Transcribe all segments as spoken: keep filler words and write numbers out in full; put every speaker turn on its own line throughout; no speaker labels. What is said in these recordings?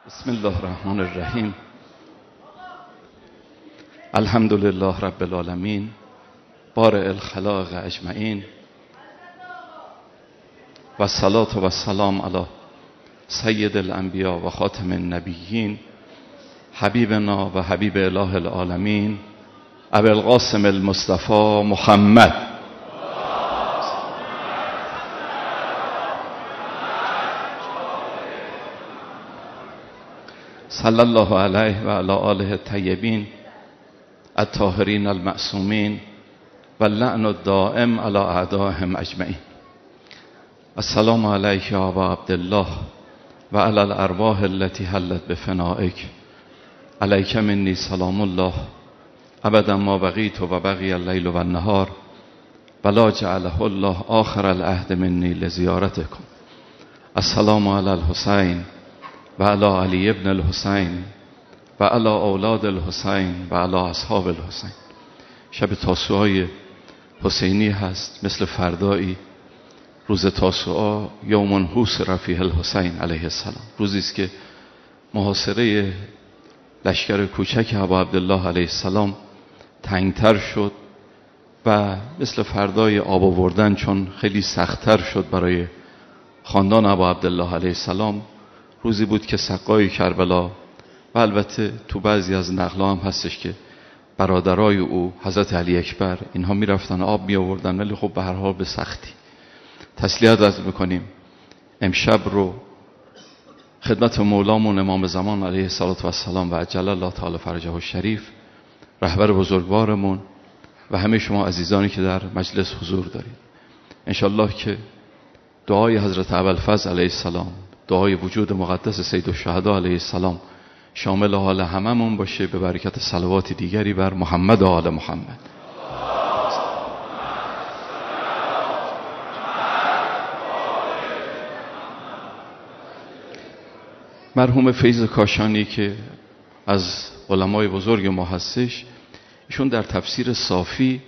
بسم الله الرحمن الرحیم. الحمد لله رب العالمین بارئ الخلائق اجمعین و الصلاة و السلام علی سید الانبیاء و خاتم النبیین حبیبنا و حبیب اله العالمین ابی القاسم المصطفى محمد صلی الله علیه و علی آله الطیبین الطاهرین المعصومین و اللعن الدائم علی اعدائهم اجمعین. السلام علیک یا ابا عبدالله و علی الارواح التي حلت بفنائک. علیک منی سلام الله ابدا ما بقیت و بقی اللیل و النهار و لا جعله الله آخر العهد منی لزیارتکم. السلام علی الحسین و علی علی ابن الحسین و علی اولاد الحسین و علی اصحاب الحسین. شب تاسوعای حسینی هست، مثل فردایی روز تاسوعا یوم حوصر فیه الحسین علیه السلام، روزی است که محاصره لشکر کوچک ابا عبدالله علیه السلام تنگتر شد و مثل فردای آب آوردن، چون خیلی سختتر شد برای خاندان ابا عبدالله علیه السلام. روزی بود که سقای کربلا، و البته تو بعضی از نقل‌ها هم هستش که برادرای او حضرت علی اکبر اینها میرفتن آب می آوردن، ولی خب به هر حال به سختی. تسلیت عرض میکنیم امشب رو خدمت مولامون امام زمان علیه السلام و عجل الله تعالی فرجه الشریف، رهبر بزرگوارمون و همه شما عزیزانی که در مجلس حضور دارید، انشالله که دعای حضرت ابوالفضل علیه السلام، دعای وجود مقدس سید الشهدا علیه السلام شامل حال هممون باشه، به برکت صلوات دیگری بر محمد و آل محمد. مرحوم فیض کاشانی که از علمای بزرگ ما هستش، ایشون در تفسیر صافی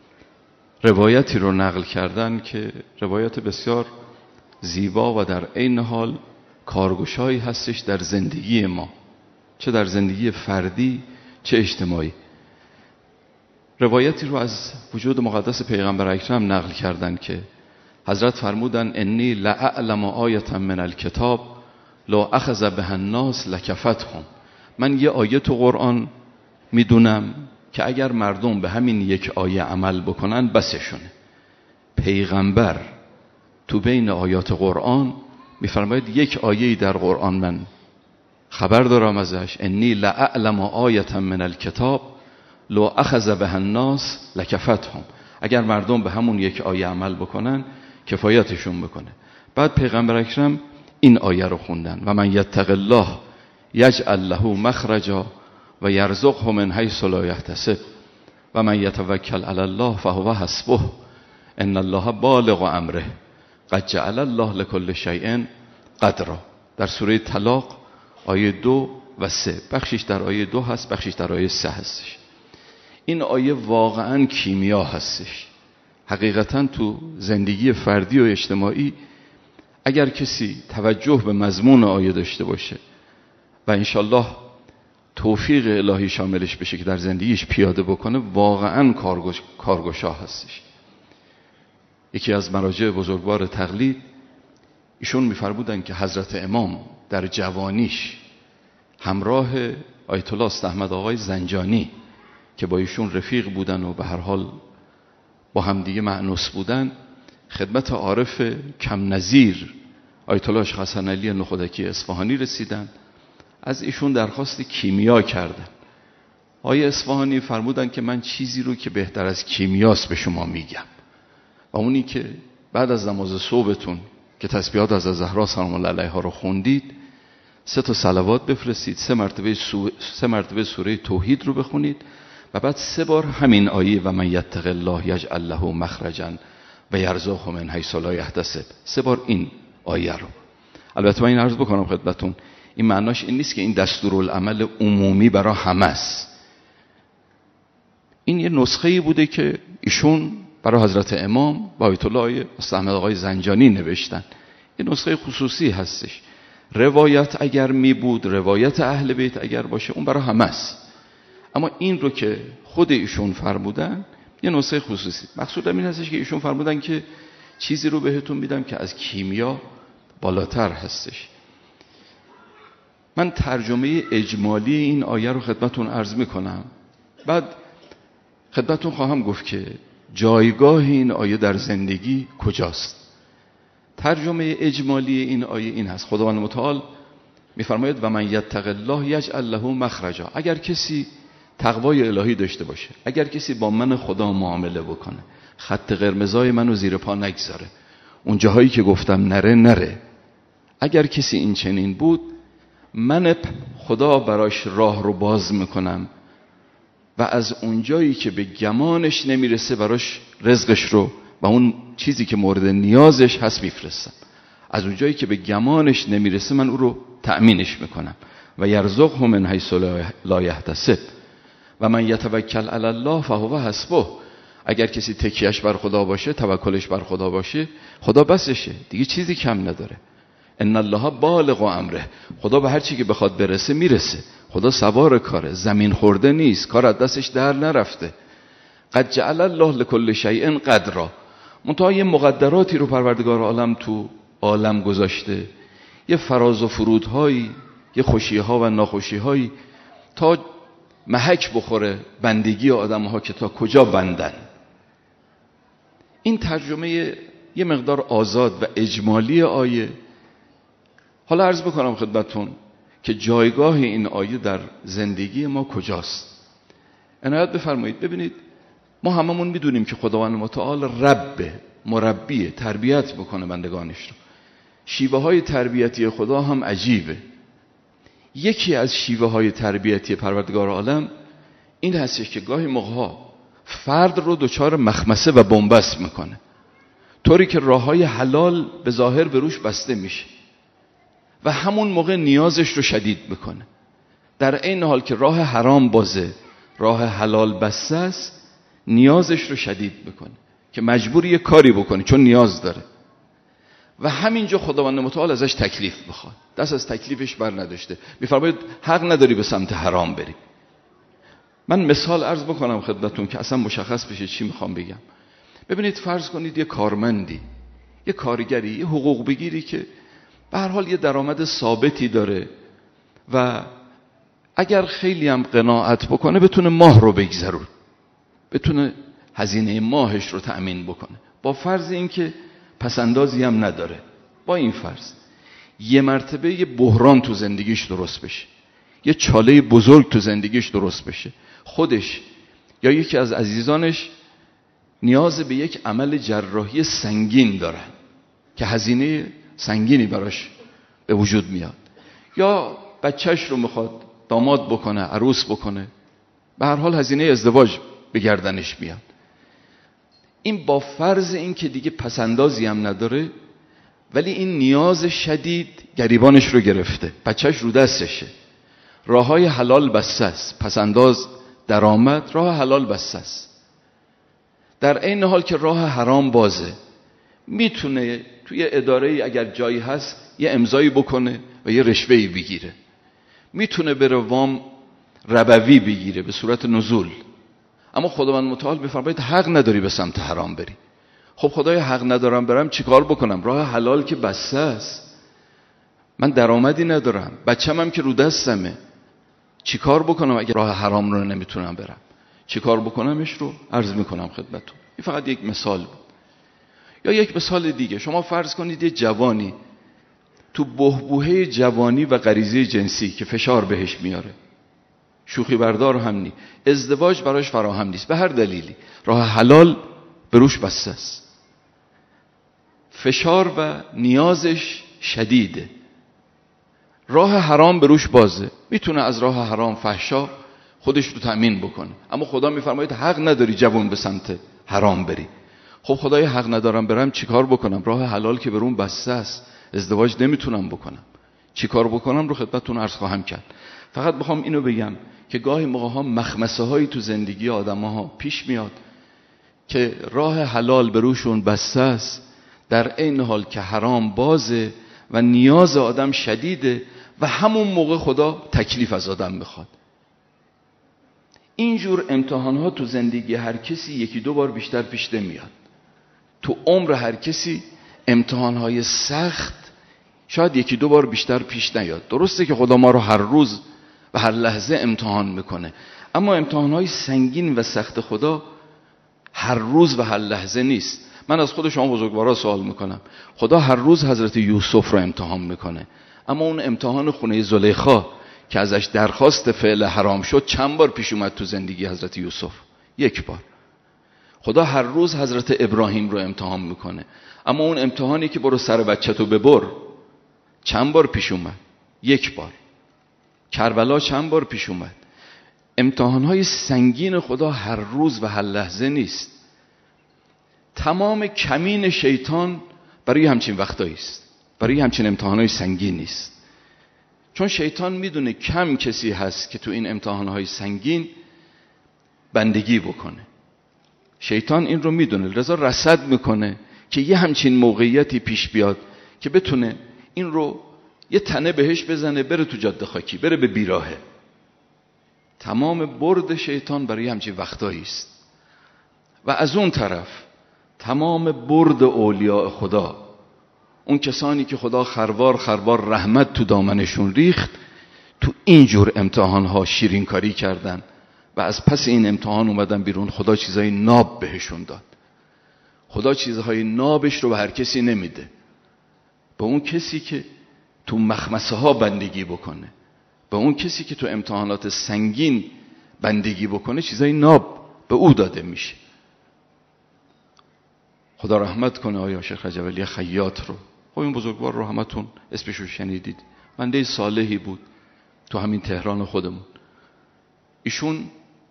روایتی رو نقل کردن که روایت بسیار زیبا و در عین حال کارگشایی هستش در زندگی ما، چه در زندگی فردی چه اجتماعی. روایتی رو از وجود مقدس پیغمبر اکرم نقل کردن که حضرت فرمودن انی لأعلم آیة من الکتاب لو اخذ بها الناس لکفتهم. من یه آیه تو قرآن میدونم که اگر مردم به همین یک آیه عمل بکنن بسشونه. پیغمبر تو بین آیات قرآن میفرماید یک آیه‌ای در قرآن من خبر دارم ازش، انی لأعلم آیة من الکتاب لو اخذ بها الناس لکفتهم. اگر مردم به همون یک آیه عمل بکنن کفایتشون بکنه. بعد پیغمبر اکرم این آیه رو خوندن و من یتق الله یجعل له مخرجا و یرزقه من حیث لا یحتسب و من یتوکل علی الله فهو حسبه ان الله بالغ امره قد جعل الله لكل شیء قدرا. در سوره طلاق آیه دو و سه، بخشش در آیه دو هست، بخشش در آیه سه هستش. این آیه واقعا کیمیا هستش. حقیقتا تو زندگی فردی و اجتماعی اگر کسی توجه به مضمون آیه داشته باشه و انشالله توفیق الهی شاملش بشه که در زندگیش پیاده بکنه، واقعا کارگش... کارگشا هستش. یکی از مراجع بزرگوار تقلید ایشون میفرمودن که حضرت امام در جوانیش همراه آیت الله است احمد آقای زنجانی که با ایشون رفیق بودن و به هر حال با همدیگه مأنوس بودن، خدمت عارف کم نظیر آیت الله شیخ حسن علی نخودکی اصفهانی رسیدن، از ایشون درخواست کیمیا کردن. آقای اصفهانی فرمودن که من چیزی رو که بهتر از کیمیاست به شما میگم، و اونی که بعد از نماز صبحتون که تسبیحات از زهرا سلام الله علیها رو خوندید، سه تا صلوات بفرستید، سه مرتبه سو... سه مرتبه سوره توحید رو بخونید و بعد سه بار همین آیه و من یتق الله یجعل له مخرجا و یرزقه من حیث لا یحتسب، سه بار این آیه رو. البته من این عرض بکنم خدمتتون، این معناش این نیست که این دستورالعمل عمومی برای همه است. این یه نسخه‌ای بوده که ایشون برای حضرت امام با آیت الله احمد آقای زنجانی نوشتن. یه نسخه خصوصی هستش. روایت اگر می بود، روایت اهل بیت اگر باشه، اون برای همه است. اما این رو که خود ایشون فرمودن یه نسخه خصوصی. مقصودم این هستش که ایشون فرمودن که چیزی رو بهتون میدم که از کیمیا بالاتر هستش. من ترجمه اجمالی این آیه رو خدمتون عرض میکنم، بعد خدمتون خواهم گفت که جایگاه این آیه در زندگی کجاست. ترجمه اجمالی این آیه این هست: خداوند متعال میفرماید و من یتق الله یجعل له مخرجا. اگر کسی تقوای الهی داشته باشه، اگر کسی با من خدا معامله بکنه، خط قرمزای منو زیر پا نگذاره، اون جاهایی که گفتم نره نره، اگر کسی این چنین بود، من خدا براش راه رو باز میکنم و از اونجایی که به گمانش نمیرسه براش رزقش رو و اون چیزی که مورد نیازش هست میفرستم. از اونجایی که به گمانش نمیرسه من او رو تأمینش میکنم. و یرزقه من حیث لا یحتسب و من یتوکل علی الله فهو حسبه. اگر کسی تکیهش بر خدا باشه، توکلش بر خدا باشه، خدا بسشه، دیگه چیزی کم نداره. ان الله بالغ امره. خدا به هر چی که بخواد برسه میرسه. خدا سوار کاره، زمین خورده نیست، کار از دستش در نرفته. قد جعل الله لكل شیء قدرا. منتها یه مقدراتی رو پروردگار عالم تو عالم گذاشته، یه فراز و فرودهایی، یه خوشیها و ناخوشیهایی، تا محک بخوره بندگی آدمها که تا کجا بندن. این ترجمه یه مقدار آزاد و اجمالی آیه. حالا عرض بکنم خدمتون که جایگاه این آیه در زندگی ما کجاست. عنایت بفرمایید. ببینید، ما هممون میدونیم که خداوند متعال رب، مربی، تربیت بکنه بندگانش رو. شیوه های تربیتی خدا هم عجیبه. یکی از شیوه های تربیتی پروردگار عالم این هستش که گاهی موقع‌ها فرد رو دچار مخمسه و بنبست میکنه، طوری که راههای حلال به ظاهر به روش بسته میشه و همون موقع نیازش رو شدید میکنه. در این حال که راه حرام بازه، راه حلال بسته است، نیازش رو شدید میکنه که مجبوری یه کاری بکنه چون نیاز داره. و همینجا خداوند متعال ازش تکلیف بخواد، دست از تکلیفش بر نداشته، میفرماید حق نداری به سمت حرام بری. من مثال عرض بکنم خدمتون که اصلا مشخص بشه چی میخوام بگم. ببینید، فرض کنید یه کارمندی، یه کارگری، یه حقوق بگیری که به هر حال یه درآمد ثابتی داره و اگر خیلی هم قناعت بکنه بتونه ماه رو بگذرون، بتونه هزینه ماهش رو تأمین بکنه، با فرض اینکه پسندازی هم نداره. با این فرض یه مرتبه یه بحران تو زندگیش درست بشه، یه چاله بزرگ تو زندگیش درست بشه، خودش یا یکی از عزیزانش نیاز به یک عمل جراحی سنگین دارن که هزینه سنگینی براش به وجود میاد، یا بچهش رو میخواد داماد بکنه، عروس بکنه، به هر حال هزینه ازدواج به گردنش میاد. این با فرض این که دیگه پسندازی هم نداره، ولی این نیاز شدید گریبانش رو گرفته، بچهش رو دستشه، راه های حلال بسته است، پسنداز، درآمد، راه حلال بسته است. در این حال که راه حرام بازه، میتونه توی اداره اگر جایی هست یه امضایی بکنه و یه رشوه‌ای بگیره، میتونه بره وام ربوی بگیره به صورت نزول. اما خداوند متعال میفرماید حق نداری به سمت حرام بری. خب خدای حق ندارم برم چیکار بکنم؟ راه حلال که بسته است، من درآمدی ندارم، بچه‌م هم که رو دستمه، چیکار بکنم اگه راه حرام رو نمیتونم برم؟ چیکار بکنمش رو عرض میکنم خدمتتون. این فقط یک مثال بود. یا یک مثال دیگه، شما فرض کنید یه جوانی تو بحبوحه جوانی و غریزه جنسی که فشار بهش میاره، شوخی بردار هم نی، ازدواج براش فراهم نیست، به هر دلیلی راه حلال به روش بسته است، فشار و نیازش شدیده، راه حرام به روش بازه، میتونه از راه حرام فحشا خودش رو تأمین بکنه. اما خدا میفرماید حق نداری جوان به سمت حرام بری. خب خدای حق ندارم برم چیکار بکنم؟ راه حلال که برون بسته است، ازدواج نمیتونم بکنم، چیکار بکنم رو خدمتتون عرض خواهم کرد. فقط بخوام اینو بگم که گاهی موقع ها مخمسه هایی تو زندگی آدم ها پیش میاد که راه حلال به روشون بسته است، در این حال که حرام بازه و نیاز آدم شدیده و همون موقع خدا تکلیف از آدم میخواد. اینجور امتحان ها تو زندگی هر کسی یکی دو بار بیشتر پیش نمیاد. تو عمر هر کسی امتحان های سخت شاید یکی دو بار بیشتر پیش نیاد. درسته که خدا ما رو هر روز و هر لحظه امتحان میکنه، اما امتحان های سنگین و سخت خدا هر روز و هر لحظه نیست. من از خود شما بزرگوارا سوال میکنم، خدا هر روز حضرت یوسف رو امتحان میکنه، اما اون امتحان خونه زلیخا که ازش درخواست فعل حرام شد چند بار پیش اومد تو زندگی حضرت یوسف؟ یک بار. خدا هر روز حضرت ابراهیم رو امتحان میکنه، اما اون امتحانی که برو سر بچه‌تو ببر چند بار پیش اومد؟ یک بار. کربلا چند بار پیش اومد؟ امتحانهای سنگین خدا هر روز و هر لحظه نیست. تمام کمین شیطان برای همچین وقتایی است، برای همچین امتحانهای سنگین نیست. چون شیطان میدونه کم کسی هست که تو این امتحانهای سنگین بندگی بکنه. شیطان این رو میدونه، لذا رصد میکنه که یه همچین موقعیتی پیش بیاد که بتونه این رو یه تنه بهش بزنه، بره تو جاده خاکی، بره به بیراهه. تمام برد شیطان برای همچین وقتایی است. و از اون طرف تمام برد اولیاء خدا، اون کسانی که خدا خروار خروار رحمت تو دامنشون ریخت، تو اینجور امتحانها شیرین کاری کردن و از پس این امتحان اومدن بیرون. خدا چیزای ناب بهشون داد. خدا چیزهای نابش رو به هر کسی نمیده، به اون کسی که تو مخمسه ها بندگی بکنه، به اون کسی که تو امتحانات سنگین بندگی بکنه چیزای ناب به او داده میشه. خدا رحمت کنه آیا شیخ رجب علی خیاط رو. خب این بزرگوار رو همتون اسمش رو شنیدید، بنده صالحی بود تو همین تهران خودمون. ایشون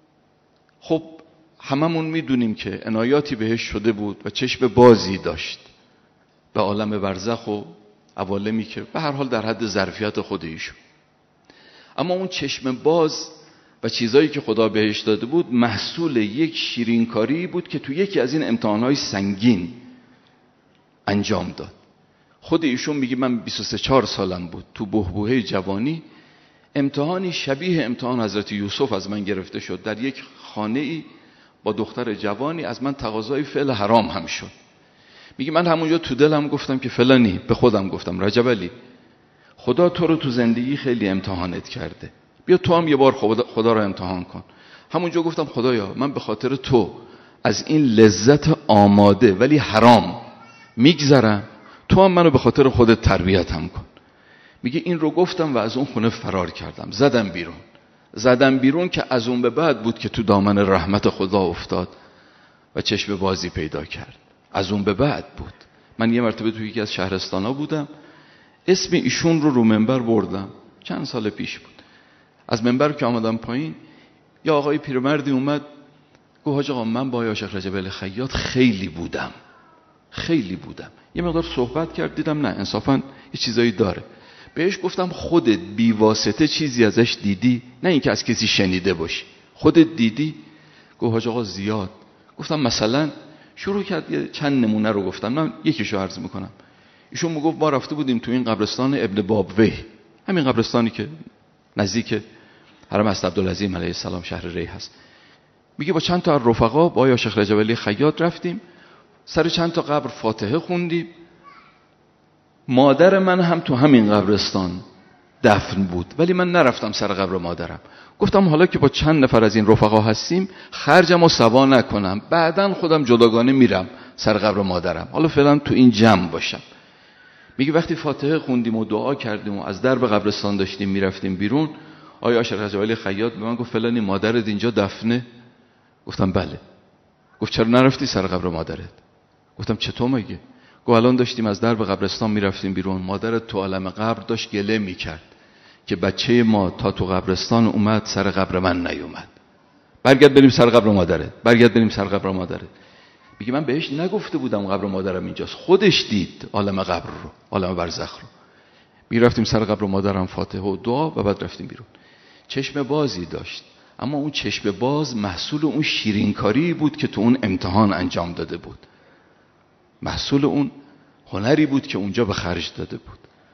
خب هممون میدونیم که عنایاتی بهش شده بود و چشم بازی داشت به عالم برزخ و عوالمی که به هر حال در حد ظرفیت خود ایشون. اما اون چشم باز و چیزایی که خدا بهش داده بود محصول یک شیرینکاری بود که تو یکی از این امتحانهای سنگین انجام داد. خود ایشون میگه من بیست و سه چهار سالم بود، تو بحبوحه جوانی امتحانی شبیه امتحان حضرت یوسف از من گرفته شد. در یک خانه ای با دختر جوانی از من تقاضای فعل حرام هم شد. میگه من همونجا تو دلم گفتم که فلانی، به خودم گفتم رجب علی، خدا تو رو تو زندگی خیلی امتحانت کرده، بیا تو هم یه بار خدا, خدا رو امتحان کن. همونجا گفتم خدایا من به خاطر تو از این لذت آماده ولی حرام میگذرم، تو هم منو به خاطر خودت تربیتم کن. میگه این رو گفتم و از اون خونه فرار کردم، زدم بیرون. زدم بیرون که از اون به بعد بود که تو دامن رحمت خدا افتاد و چشم بازی پیدا کرد. از اون به بعد بود. من یه مرتبه توی یکی از شهرستانا بودم، اسم ایشون رو رو منبر بردم، چند سال پیش بود. از منبر که آمدم پایین یا آقای پیرمردی اومد گفت حاج آقا من با آقای شیخ رجب علی خیاط خیلی بودم خیلی بودم یه مقدار صحبت کرد، دیدم نه انصافا یه چیزایی داره. بهش گفتم خودت بی واسطه چیزی ازش دیدی؟ نه اینکه از کسی شنیده باشی، خودت دیدی؟ گفت حاج آقا زیاد. گفتم مثلا؟ شروع کرد یه چند نمونه رو گفتم، من یکیشو عرض میکنم. ایشون میگفت ما رفته بودیم تو این قبرستان ابن بابویه، همین قبرستانی که نزدیک حرم حضرت عبدالعظیم علیه السلام شهر ری هست. میگه با چند تا رفقا با آقای شیخ رجب علی خیاط رفتیم، سر چند تا قبر فاتحه خوندیم. مادر من هم تو همین قبرستان دفن بود، ولی من نرفتم سر قبر مادرم. گفتم حالا که با چند نفر از این رفقا هستیم خرجمو سوا نکنم، بعداً خودم جداگانه میرم سر قبر مادرم، حالا فعلا تو این جمع باشم. میگه وقتی فاتحه خوندیم و دعا کردیم و از درب قبرستان داشتیم میرفتیم بیرون، آقای شیخ رجب علی خیاط به من گفت فلانی مادرت اینجا دفنه؟ گفتم بله. گفت چرا نرفتی سر قبر مادرت؟ گفتم چطور مگه؟ گفت الان داشتیم از درب قبرستان میرفتیم بیرون، مادرت تو عالم قبر داشت گله میکرد که بچه ما تا تو قبرستان اومد سر قبر من نیومد، برگرد بریم سر قبر مادرت، برگرد بریم سر قبر مادرت. میگه من بهش نگفته بودم قبر مادرم اینجاست، خودش دید عالم قبر رو، عالم برزخ رو. میرفتیم سر قبر مادرم فاتحه و دعا و بعد رفتیم بیرون. چشم بازی داشت، اما اون چشم باز محصول اون شیرینکاری بود که تو اون امتحان انجام داده بود، محصول اون هنری بود که اونجا به خرج داده بود.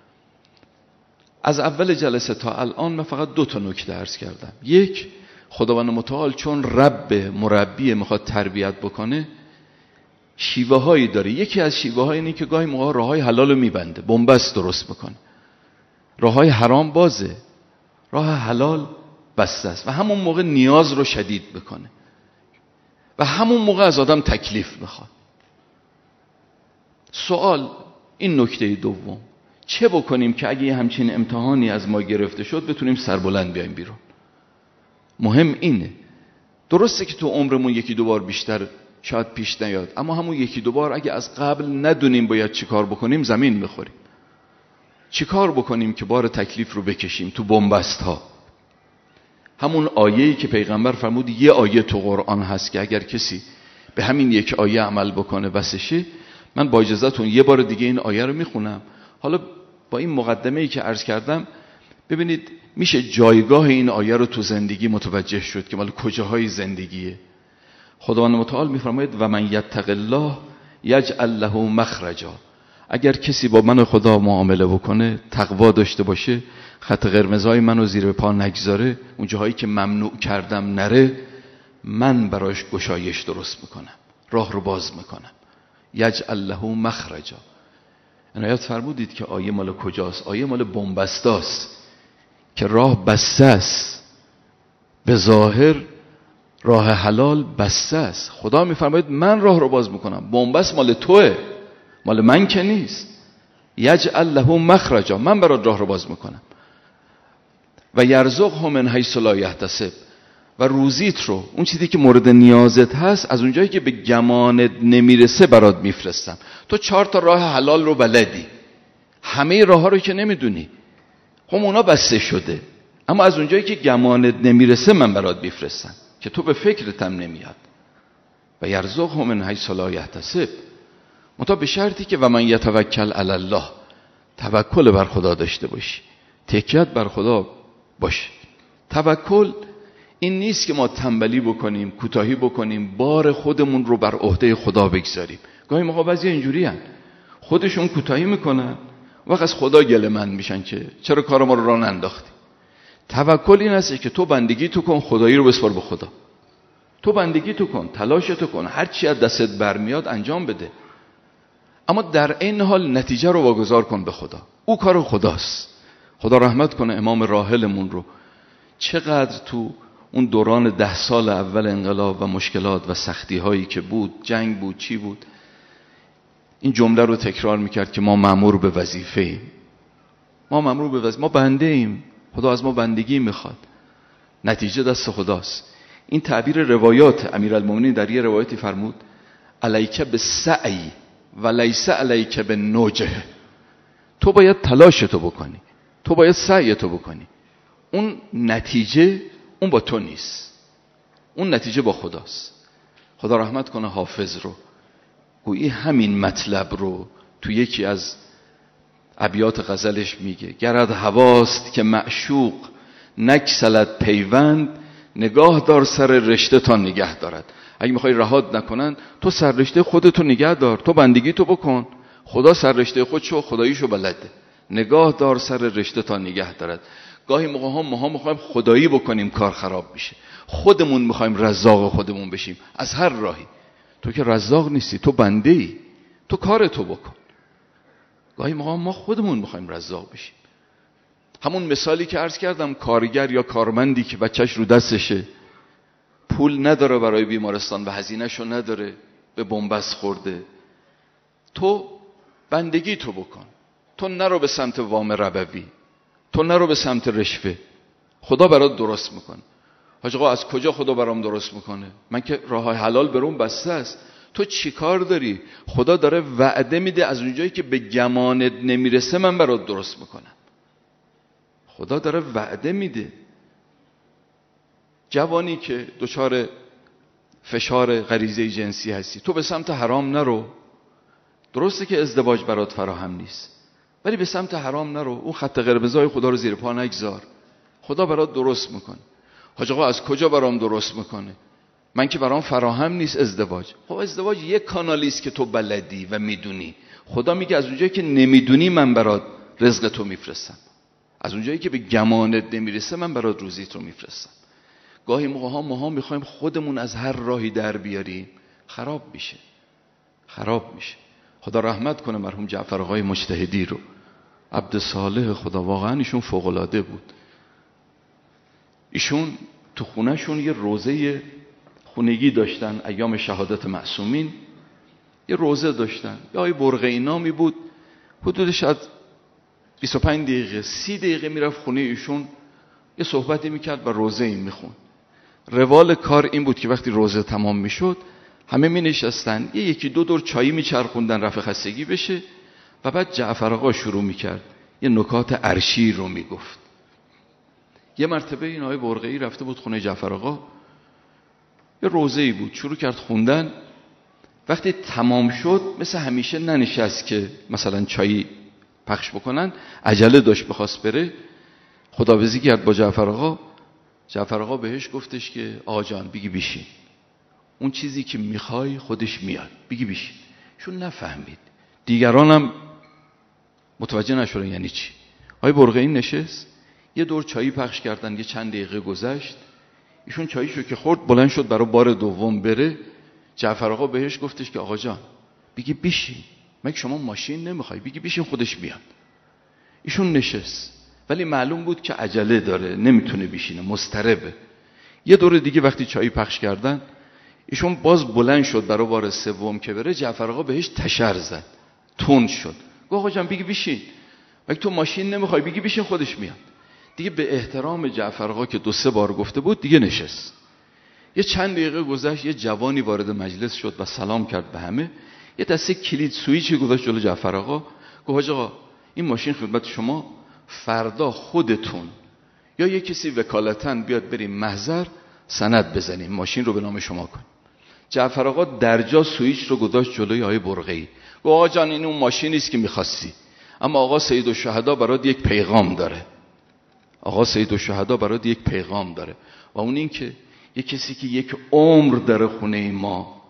از اول جلسه تا الان من فقط دو تا نکته عرض کردم. یک، خداوند متعال چون رب مربی میخواد تربیت بکنه شیوه هایی داره. یکی از شیوه های اینه که گاهی موقع راه های حلال رو میبنده، بنبست درست میکنه، راه های حرام بازه، راه حلال بسته است و همون موقع نیاز رو شدید بکنه و همون موقع از آدم تکلیف میخواد. سوال این نکته دوم، چه بکنیم که اگه همچین امتحانی از ما گرفته شد بتونیم سربلند بیایم بیرون؟ مهم اینه. درسته که تو عمرمون یکی دو بار بیشتر شاید پیش نیاد، اما همون یکی دو بار اگه از قبل ندونیم باید چی کار بکنیم زمین میخوریم. چی کار بکنیم که بار تکلیف رو بکشیم تو بنبست ها؟ همون آیه‌ای که پیغمبر فرمود یه آیه تو قرآن هست که اگر کسی به همین یک آیه عمل بکنه بسشه. من با اجازهتون یه بار دیگه این آیه رو میخونم. حالا با این مقدمه‌ای که عرض کردم ببینید میشه جایگاه این آیه رو تو زندگی متوجه شد که مال کجاهای زندگیه. خداوند متعال میفرماید و من یتق الله یجعل له مخرجا. اگر کسی با من و خدا معامله بکنه، تقوا داشته باشه، خط قرمزهای منو زیر پا نگذاره، اون جاهایی که ممنوع کردم نره، من براش گشایش درست میکنم، راه رو باز میکنم. یجعل له مخرجا. عنایت فرمودید که آیه مال کجاست؟ آیه مال بنبستاست که راه بسته است، به ظاهر راه حلال بسته است. خدا میفرماید من راه رو باز میکنم، بنبست مال توئه، مال من که نیست. یجعل له مخرجا، من برات راه رو باز میکنم. و یرزقه من حیث لا یحتسب، و روزیت رو، اون چیزی که مورد نیازت هست، از اونجایی که به گمانت نمیرسه برات میفرستم. تو چهار تا راه حلال رو بلدی، همه راه ها رو که نمیدونی، خب اونا بسته شده، اما از اونجایی که گمانت نمیرسه من برات میفرستم که تو به فکرت هم نمیاد. و یرزقه من حیث لا یحتسب، منتها به شرطی که و من یتوکل علی الله، توکل بر خدا داشته باشی، تکیت بر خدا باشه. توکل این نیست که ما تنبلی بکنیم، کوتاهی بکنیم، بار خودمون رو بر عهده خدا بگذاریم. گاهی موقع بعضی اینجوری هن. خودشون کوتاهی میکنن، وقت از خدا گله‌مند میشن که چرا کار ما رو راه ننداختی. توکل این است که تو بندگی تو کن، خدایی رو بسپار به خدا. تو بندگی تو کن، تلاش تو کن، هر چی از دستت برمیاد انجام بده، اما در این حال نتیجه رو واگذار کن به خدا. او کار خداست. خدا رحمت کنه امام راحلمون رو. چقدر تو اون دوران ده سال اول انقلاب و مشکلات و سختی هایی که بود، جنگ بود، چی بود، این جمله رو تکرار میکرد که ما مأمور به وظیفه ایم. ما مأمور به وظیفه، ما بنده ایم، خدا از ما بندگی میخواد، نتیجه دست خداست. این تعبیر روایات امیرالمومنین در یه روایتی فرمود علیک بالسعی و لیس علیک بالنجح. تو باید تلاش تو بکنی، تو باید سعی تو بکنی، اون نتیجه اون با تو نیست، اون نتیجه با خداست. خدا رحمت کنه حافظ رو، گویی همین مطلب رو تو یکی از ابیات غزلش میگه گرد هواست که معشوق نکسلد پیوند، نگاه دار سر رشته تا نگه دارد. اگه میخوای رهات نکنن، تو سر رشته خودتو نگه دار، تو بندگی تو بکن، خدا سر رشته خودشو خداییشو بلده. نگاه دار سر رشته تا نگه دارد. گاهی موقع ها ما میخوایم خدایی بکنیم، کار خراب میشه. خودمون میخوایم رزاق خودمون بشیم از هر راهی. تو که رزاق نیستی، تو بنده ای، تو کار تو بکن. گاهی موقع ما خودمون میخوایم رزاق بشیم. همون مثالی که عرض کردم، کارگر یا کارمندی که بچهش رو دستشه، پول نداره برای بیمارستان و هزینه‌شو نداره، به بنبست خورده، تو بندگی تو بکن، تو نرو به سمت وام ربوی، تو نرو به سمت رشوه، خدا برات درست میکنه. حاج آقا از کجا خدا برام درست میکنه؟ من که راه حلال برام بسته است. تو چی کار داری؟ خدا داره وعده میده از اونجایی که به گمانت نمیرسه من برات درست میکنم. خدا داره وعده میده. جوانی که دچار فشار غریزه جنسی هستی، تو به سمت حرام نرو. درسته که ازدواج برات فراهم نیست، ولی به سمت حرام نرو. اون خط قرمزای خدا رو زیر پا نگذار، خدا برات درست میکنه. حاج آقا از کجا برام درست میکنه؟ من که برام فراهم نیست ازدواج. خب ازدواج یک کانالی است که تو بلدی و میدونی. خدا میگه از اونجایی که نمیدونی من برات رزق تو میفرستم. از اونجایی که به گمانت نمیرسه من برات روزیت رو میفرستم. گاهی موقع ها ماها میخوایم خودمون از هر راهی در بیاریم، خراب میشه خراب میشه. خدا رحمت کنه مرحوم جعفر آقای مجتهدی رو، عبد صالح خدا، واقعا ایشون فوق العاده بود. ایشون تو خونهشون یه روزه خونگی داشتن، ایام شهادت معصومین یه روزه داشتن. یه آقای برقعی نامی بود، حدود شاید بیست و پنج دقیقه سی دقیقه میرفت خونه ایشون، یه صحبتی میکرد و روزه این میخوند. روال کار این بود که وقتی روزه تمام میشد همه می نشستن، یه یکی دو دور چایی میچرخوندن رفع خستگی بشه و بعد جعفر آقا شروع میکرد یه نکات عرشی رو میگفت. یه مرتبه این آقای برقعی رفته بود خونه جعفر آقا، یه روزه‌ای بود، شروع کرد خوندن. وقتی تمام شد مثل همیشه ننشست که مثلا چایی پخش بکنن، عجله داشت بخواست بره، خداحافظی کرد با جعفر آقا. جعفر آقا بهش گفتش که آقا جان بگی بیشین، اون چیزی که میخوای خودش میاد، بگی بیشین. شون نفهمید، دیگرانم متوجه نشدن یعنی چی. آقای برقعی نشست، یه دور چایی پخش کردن، یه چند دقیقه گذشت، ایشون چاییشو که خورد بلند شد برای بار دوم بره. جعفر آقا بهش گفتش که آقا جان بگی بیشین، مگه شما ماشین نمیخوای؟ بگی بیشین خودش میاد. ایشون نشست ولی معلوم بود که عجله داره، نمیتونه بیشینه، مضطربه. یه دور دیگه وقتی چایی پخش کردن ایشون باز بلند شد برای بار سوم که بره. جعفر آقا بهش تشر زد، تند شد، گفت آقا جان بگی بیشین، مگه تو ماشین نمیخوای؟ بگی بیشین خودش میاد. دیگه به احترام جعفر آقا که دو سه بار گفته بود دیگه نشست. یه چند دقیقه گذشت، یه جوانی وارد مجلس شد و سلام کرد به همه. یه دسته کلید سوئیچی گذاشت جلو جعفر آقا، گفت حاج آقا این ماشین خدمت شما، فردا خودتون یا یه کسی وکالتاً بیاد بریم محضر سند بزنیم، ماشین رو به نام شما کن. جعفر آقا درجا سوئیچ رو گذاشت جلوی آقای برقعی، گفت آقا جان این اون ماشینی است که می‌خواستی، اما آقا سیدالشهدا برات یک پیغام داره. آقا سیدالشهدا برات یک پیغام داره و اون این که یک کسی که یک عمر در خونه ما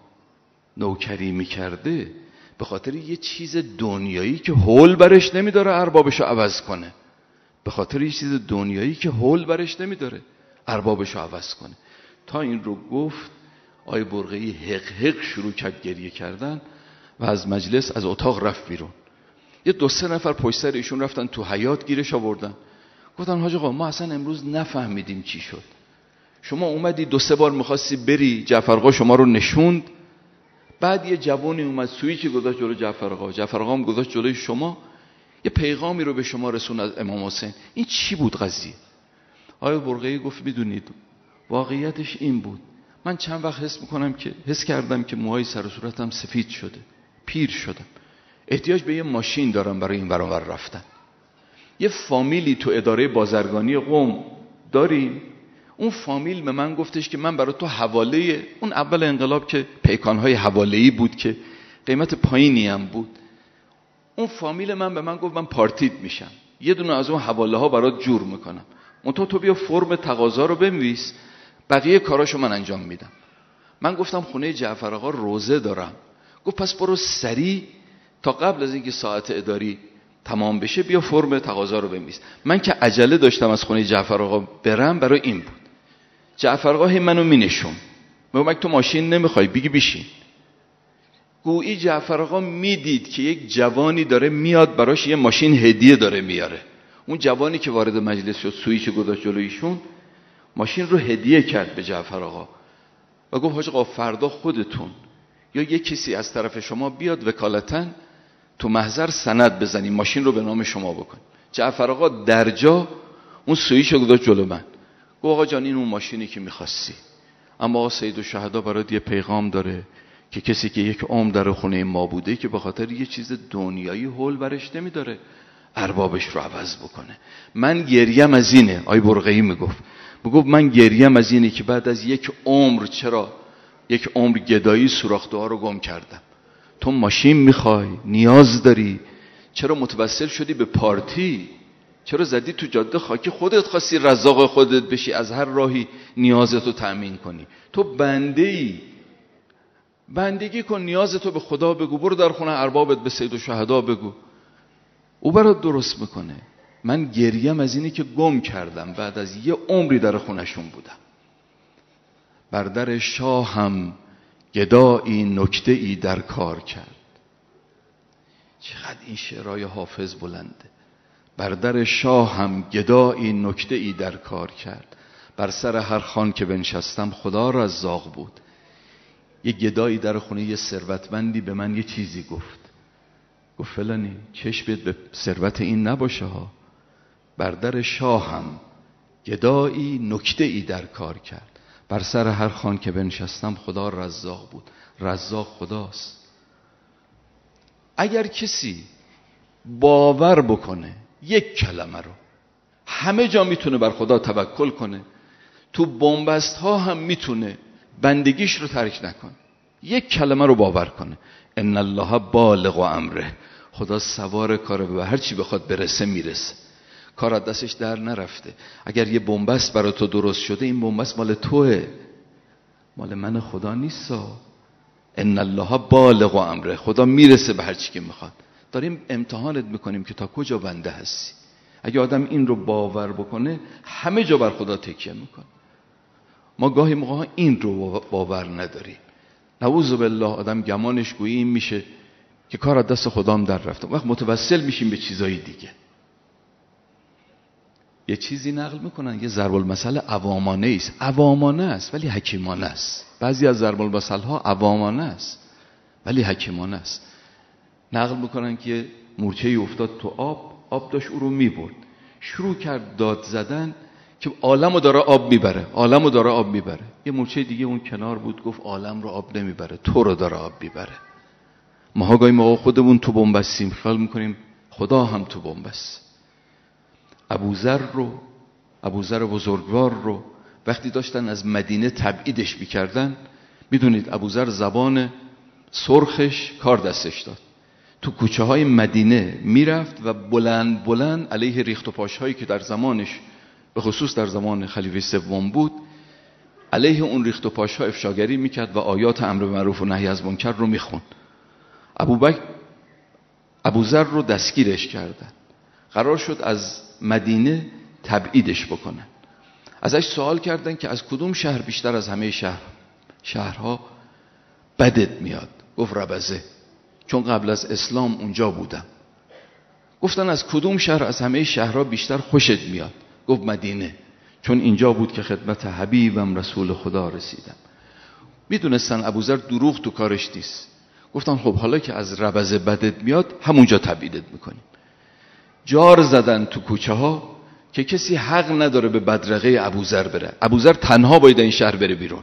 نوکری میکرده به خاطر یه چیز دنیایی که حول برش نمیداره اربابشو عوض کنه، به خاطر یه چیز دنیایی که حول برش نمیداره اربابشو عوض کنه. تا این رو گفت آقای برقعی حق حق شروع کرد گریه کردن و از مجلس از اتاق رفت بیرون. یه دو سه نفر پشت سر ایشون رفتن تو حیاط گیرش آوردن، گفتن حاج آقا ما اصلا امروز نفهمیدیم چی شد، شما اومدی دو سه بار میخواستی بری، جعفر آقا شما رو نشوند، بعد یه جوانی اومد سوئیچی گذاشت جلوی جعفر آقا، جعفر آقا هم گذاشت جلوی شما، یه پیغامی رو به شما رسون از امام حسین. این چی بود قضیه؟ آقای برقعی گفت میدونید واقعیتش این بود، من چند وقت حس میکنم که حس کردم که موهای سر و صورتم سفید شده، پیر شدم، احتیاج به یه ماشین دارم برای این ور اون ور رفتن. یه فامیلی تو اداره بازرگانی قم داریم، اون فامیل به من گفتش که من برای تو حواله، اون اول انقلاب که پیکانهای حواله‌ای بود که قیمت پایینی هم بود، اون فامیل من به من گفت من پارتیت میشم، یه دونه از اون حواله ها برات جور میکنم، منتها تو بیا فرم تقاضا رو بنویس، بقیه کاراشو من انجام میدم. من گفتم خونه جعفر آقا روزه دارم. گفت پس برو سریع تا قبل از اینکه ساعت اداری تمام بشه بیا فرم تقاضا رو بنویس. من که عجله داشتم از خونه جعفر آقا برم، برای این بود. جعفر آقا هی منو مینشون، میگم تو ماشین نمیخوای؟ بگی بیشین. گویی جعفر آقا میدید که یک جوانی داره میاد براش یه ماشین هدیه داره میاره. اون جوانی که وارد مجلس شد سوئیچ گذاشت جلویشون، ماشین رو هدیه کرد به جعفر آقا و گفت حاج آقا فردا خودتون یا یک کسی از طرف شما بیاد وکالتاً تو محضر سند بزنیم، ماشین رو به نام شما بکن. جعفر آقا درجا اون سوئیچ رو گذاشت جلو من، گفت آقا جان این اون ماشینی که میخواستی، اما آقا سیدالشهدا برات یه پیغام داره که کسی که یک عمر در خونه ما بوده که به خاطر یه چیز دنیایی حول برش نمیداره اربابش رو عوض بکنه. من گریم از اینه، آی برقعی میگفت میگفت من گریم از اینه که بعد از یک عمر چرا یک عمر گدایی سوراخ‌ها رو گم کردم. تو ماشین میخوای، نیاز داری، چرا متوسل شدی به پارتی؟ چرا زدی تو جاده خاکی؟ خودت خواستی رزاق خودت بشی، از هر راهی نیازتو تأمین کنی. تو بنده ای، بندگی کن، نیازتو به خدا بگو، برو در خونه اربابت به سیدالشهدا بگو، او برات درست میکنه. من گریم از اینی که گم کردم، بعد از یه عمری در خونشون بودم. بر در شاهم گدایی نکته ای در کار کرد. چقدر این شعرهای حافظ بلنده. بر در شاهم گدایی نکته ای در کار کرد، بر سر هر خان که بنشستم خدا رزاق بود. یه گدایی در خونه یه ثروتمندی به من یه چیزی گفت، گفت فلانی چشمت به ثروت این نباشه ها. بر در شاهم گدایی نکته ای در کار کرد، بر سر هر خان که بنشستم خدا رزاق بود. رزاق خداست. اگر کسی باور بکنه یک کلمه رو، همه جا میتونه بر خدا توکل کنه، تو بنبست ها هم میتونه بندگیش رو ترک نکنه. یک کلمه رو باور کنه، ان الله بالغ امره، خدا سوار کاره، به هر چی بخواد برسه میرسه. کار از دستش در نرفته. اگر یه بنبست برای تو درست شده، این بنبست مال توه، مال من خدا نیست. ان الله بالغ امره، خدا میرسه به هر چی که میخواد. داریم امتحانت میکنیم که تا کجا بنده هستی. اگه آدم این رو باور بکنه، همه جا بر خدا تکیه میکنه. ما گاهی موقع این رو باور نداریم. نعوذ بالله آدم گمانش گویی این میشه که کار از دست خدام در رفته، وقت متوسل میشیم به چیزای دیگه. یه چیزی نقل میکنن، یه ضرب المثل عوامانه است. عوامانه است ولی حکیمانه است. بعضی از ضرب المثل ها عوامانه است ولی حکیمانه است. نقل میکنن که مورچه‌ای افتاد تو آب، آب داشت او رو میبرد، شروع کرد داد زدن که عالمو داره آب میبره، عالمو داره آب میبره. یه مورچه دیگه اون کنار بود، گفت عالم رو آب نمیبره، تو رو داره آب میبره. ما گاهی موقع خودمون تو بنبستیم، خیال میکنیم خدا هم تو بنبست. ابوذر رو، ابوذر بزرگوار رو وقتی داشتن از مدینه تبعیدش میکردن، میدونید ابوذر زبان سرخش کار دستش داد. تو کوچه های مدینه میرفت و بلند بلند علیه ریخت و پاش هایی که در زمانش، به خصوص در زمان خلیفه سوم بود، علیه اون ریخت و پاش ها افشاگری میکرد و آیات امر به معروف و نهی از منکر رو میخوند. ابوبکر ابوذر رو دستگیرش کردن، قرار شد از مدینه تبعیدش بکنن. ازش سوال کردن که از کدوم شهر بیشتر از همه شهر شهرها بدت میاد؟ گفت ربزه، چون قبل از اسلام اونجا بودم. گفتن از کدوم شهر از همه شهرها بیشتر خوشت میاد؟ گفت مدینه، چون اینجا بود که خدمت حبیبم رسول خدا رسیدم. میدونستن ابوذر دروغ تو کارش نیست. گفتن خب حالا که از ربزه بدت میاد، همونجا تبعیدت میکنیم. جار زدن تو کوچه ها که کسی حق نداره به بدرقه ابوذر بره. ابوذر تنها باید این شهر بره بیرون.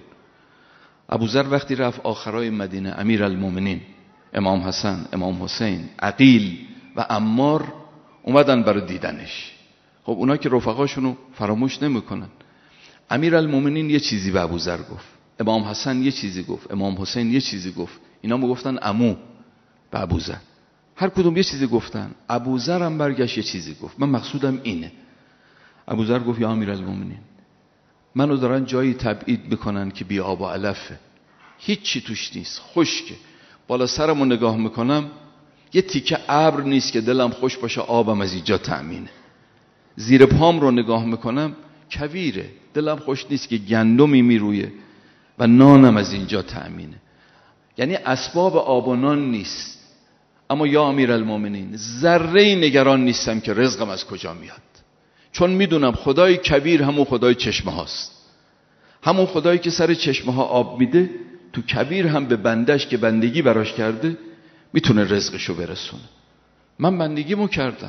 ابوذر وقتی رفت آخرای مدینه، امیرالمومنین امام حسن، امام حسین، عقیل و عمار اومدن برای دیدنش. خب اونا که رفقاشونو فراموش نمیکنن. امیرالمومنین یه چیزی به ابوذر گفت، امام حسن یه چیزی گفت، امام حسین یه چیزی گفت. اینا میگفتن عمو به ابوذر، هر کدوم یه چیزی گفتن. ابوذر هم برگشت یه چیزی گفت. من مقصودم اینه. ابوذر گفت یا امیرالمومنین، منو دارن جایی تبعید میکنن که بی آب و علفه، هیچ چی توش نیست، خشکه. بالا سرمو نگاه میکنم یه تیکه ابر نیست که دلم خوش باشه آبم از اینجا تأمینه. زیر پام رو نگاه میکنم کویره، دلم خوش نیست که گندمی میرویه و نانم از اینجا تأمینه. یعنی اسباب آب و نان نیست. اما یا امیرالمومنین، ذره نگران نیستم که رزقم از کجا میاد، چون میدونم خدای کبیر همون خدای چشمه هاست. همون خدایی که سر چشمه ها آب میده، تو کبیر هم به بندش که بندگی براش کرده میتونه رزقشو برسونه. من بندگیمو کردم،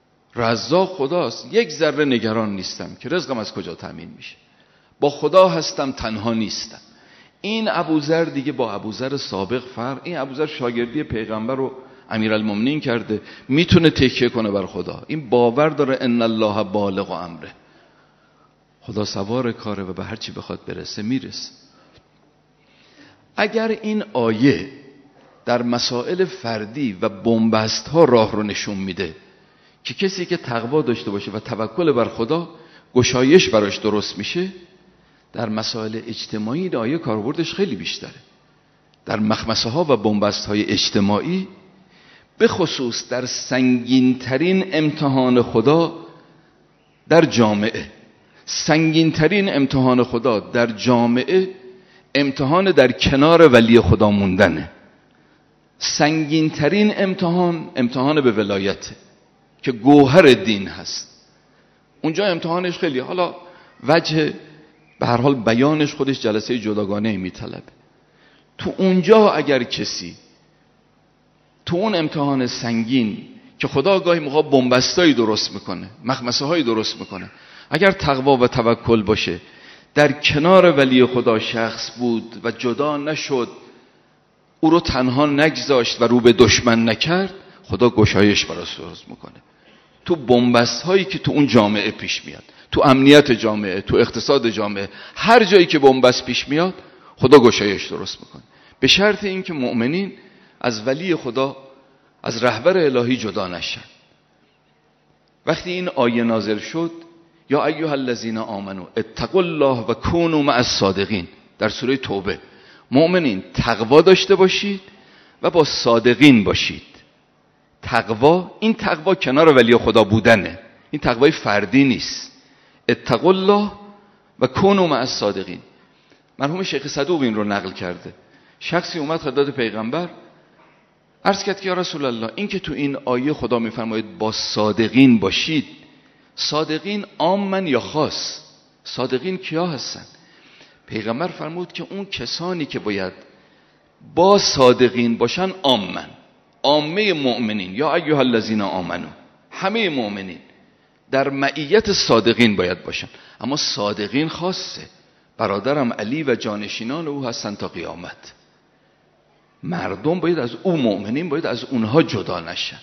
رزاق خداست، یک ذره نگران نیستم که رزقم از کجا تامین میشه. با خدا هستم، تنها نیستم. این ابوذر دیگه با ابوذر سابق فرق. این ابوذر شاگردی پیغمبر رو امیرالمومنین کرده، میتونه تکیه کنه بر خدا. این باور داره ان الله بالغ امره، خدا سوار کاره و به هر چی بخواد برسه میرسه. اگر این آیه در مسائل فردی و بنبست ها راه رو نشون میده که کسی که تقوا داشته باشه و توکل بر خدا، گشایش براش درست میشه، در مسائل اجتماعی این آیه کاربردش خیلی بیشتره. در مخمسه ها و بنبست های اجتماعی، به خصوص در سنگین ترین امتحان خدا، در جامعه. سنگین ترین امتحان خدا در جامعه امتحان در کنار ولی خدا موندنه. سنگین ترین امتحان امتحان به ولایته که گوهر دین هست. اونجا امتحانش خیلی، حالا وجه به هر حال بیانش خودش جلسه جداگانه میطلبه. تو اونجا اگر کسی تو اون امتحان سنگین که خدا گاهی موقع بنبستایی درست میکنه، مخمسه هایی درست میکنه، اگر تقوا و توکل باشه، در کنار ولی خدا شخص بود و جدا نشد، او رو تنها نگذاشت و رو به دشمن نکرد، خدا گشایش براش درست میکنه. تو بنبست هایی که تو اون جامعه پیش میاد، تو امنیت جامعه، تو اقتصاد جامعه، هر جایی که بنبست پیش میاد خدا گشایش درست میکنه، به شرط اینکه مؤمنین از ولی خدا، از رهبر الهی جدا نشن. وقتی این آیه نازل شد، یا ایها الذین آمنو اتقوا الله و کونوا مع الصادقین، در سوره توبه، مؤمنین تقوا داشته باشید و با صادقین باشید. تقوا، این تقوا کنار ولی خدا بودنه، این تقوای فردی نیست. اتقوا الله و کونوا مع الصادقین. مرحوم شیخ صدوق این رو نقل کرده. شخصی اومد خدمت پیغمبر، عرض کرد که یا رسول الله، این که تو این آیه خدا میفرماید با صادقین باشید، صادقین عامن یا خاص؟ صادقین کیا هستن؟ پیغمبر فرمود که اون کسانی که باید با صادقین باشن عامن، عامه مؤمنین، یا ایها الذین آمنو، همه مؤمنین در معیت صادقین باید باشن. اما صادقین خاصه، برادرم علی و جانشینان او هستن تا قیامت. مردم باید از او، مؤمنین باید از اونها جدا نشن.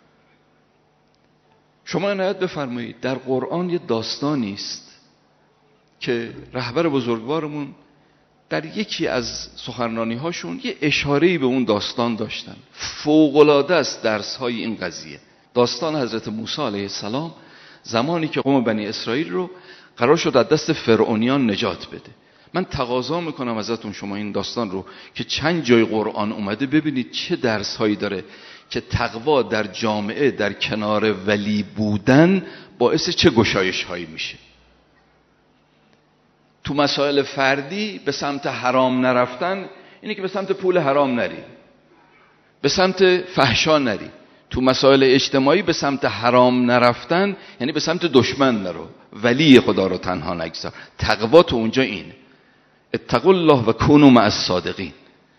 شما عنایت بفرمایید، در قرآن یه داستانی است که رهبر بزرگوارمون در یکی از سخنرانی هاشون یه اشاره‌ای به اون داستان داشتن. فوق‌العاده است درس های این قضیه. داستان حضرت موسی علیه السلام زمانی که قوم بنی اسرائیل رو قرار شد از دست فرعونیان نجات بده. من تقاضا میکنم ازتون شما این داستان رو که چند جای قرآن اومده ببینید چه درس هایی داره که تقوا در جامعه در کنار ولی بودن باعث چه گشایش هایی میشه. تو مسائل فردی به سمت حرام نرفتن اینه که به سمت پول حرام نری، به سمت فحشا نری. تو مسائل اجتماعی به سمت حرام نرفتن یعنی به سمت دشمن نرو، ولی خدا رو تنها نگذار. تقوا تو اونجا این اتقوا الله و کونوا مع الصادقین.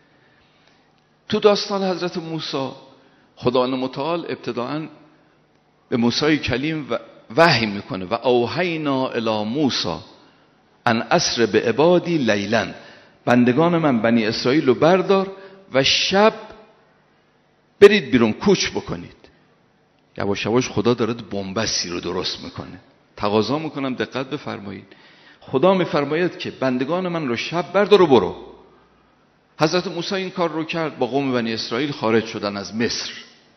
تو داستان حضرت موسی خداوند متعال ابتداءً به موسی کلیم وحی میکنه و اوحینا الی موسی ان اسر به عبادی لیلا، بندگان من بنی اسرائیل رو بردار و شب برید بیرون، کوچ بکنید. یواش یواش خدا داره بنبستی رو درست میکنه. تقاضا میکنم دقت بفرمایید. خدا میفرماید که بندگان من رو شب بردار و برو. حضرت موسی این کار رو کرد، با قوم بنی اسرائیل خارج شدن از مصر.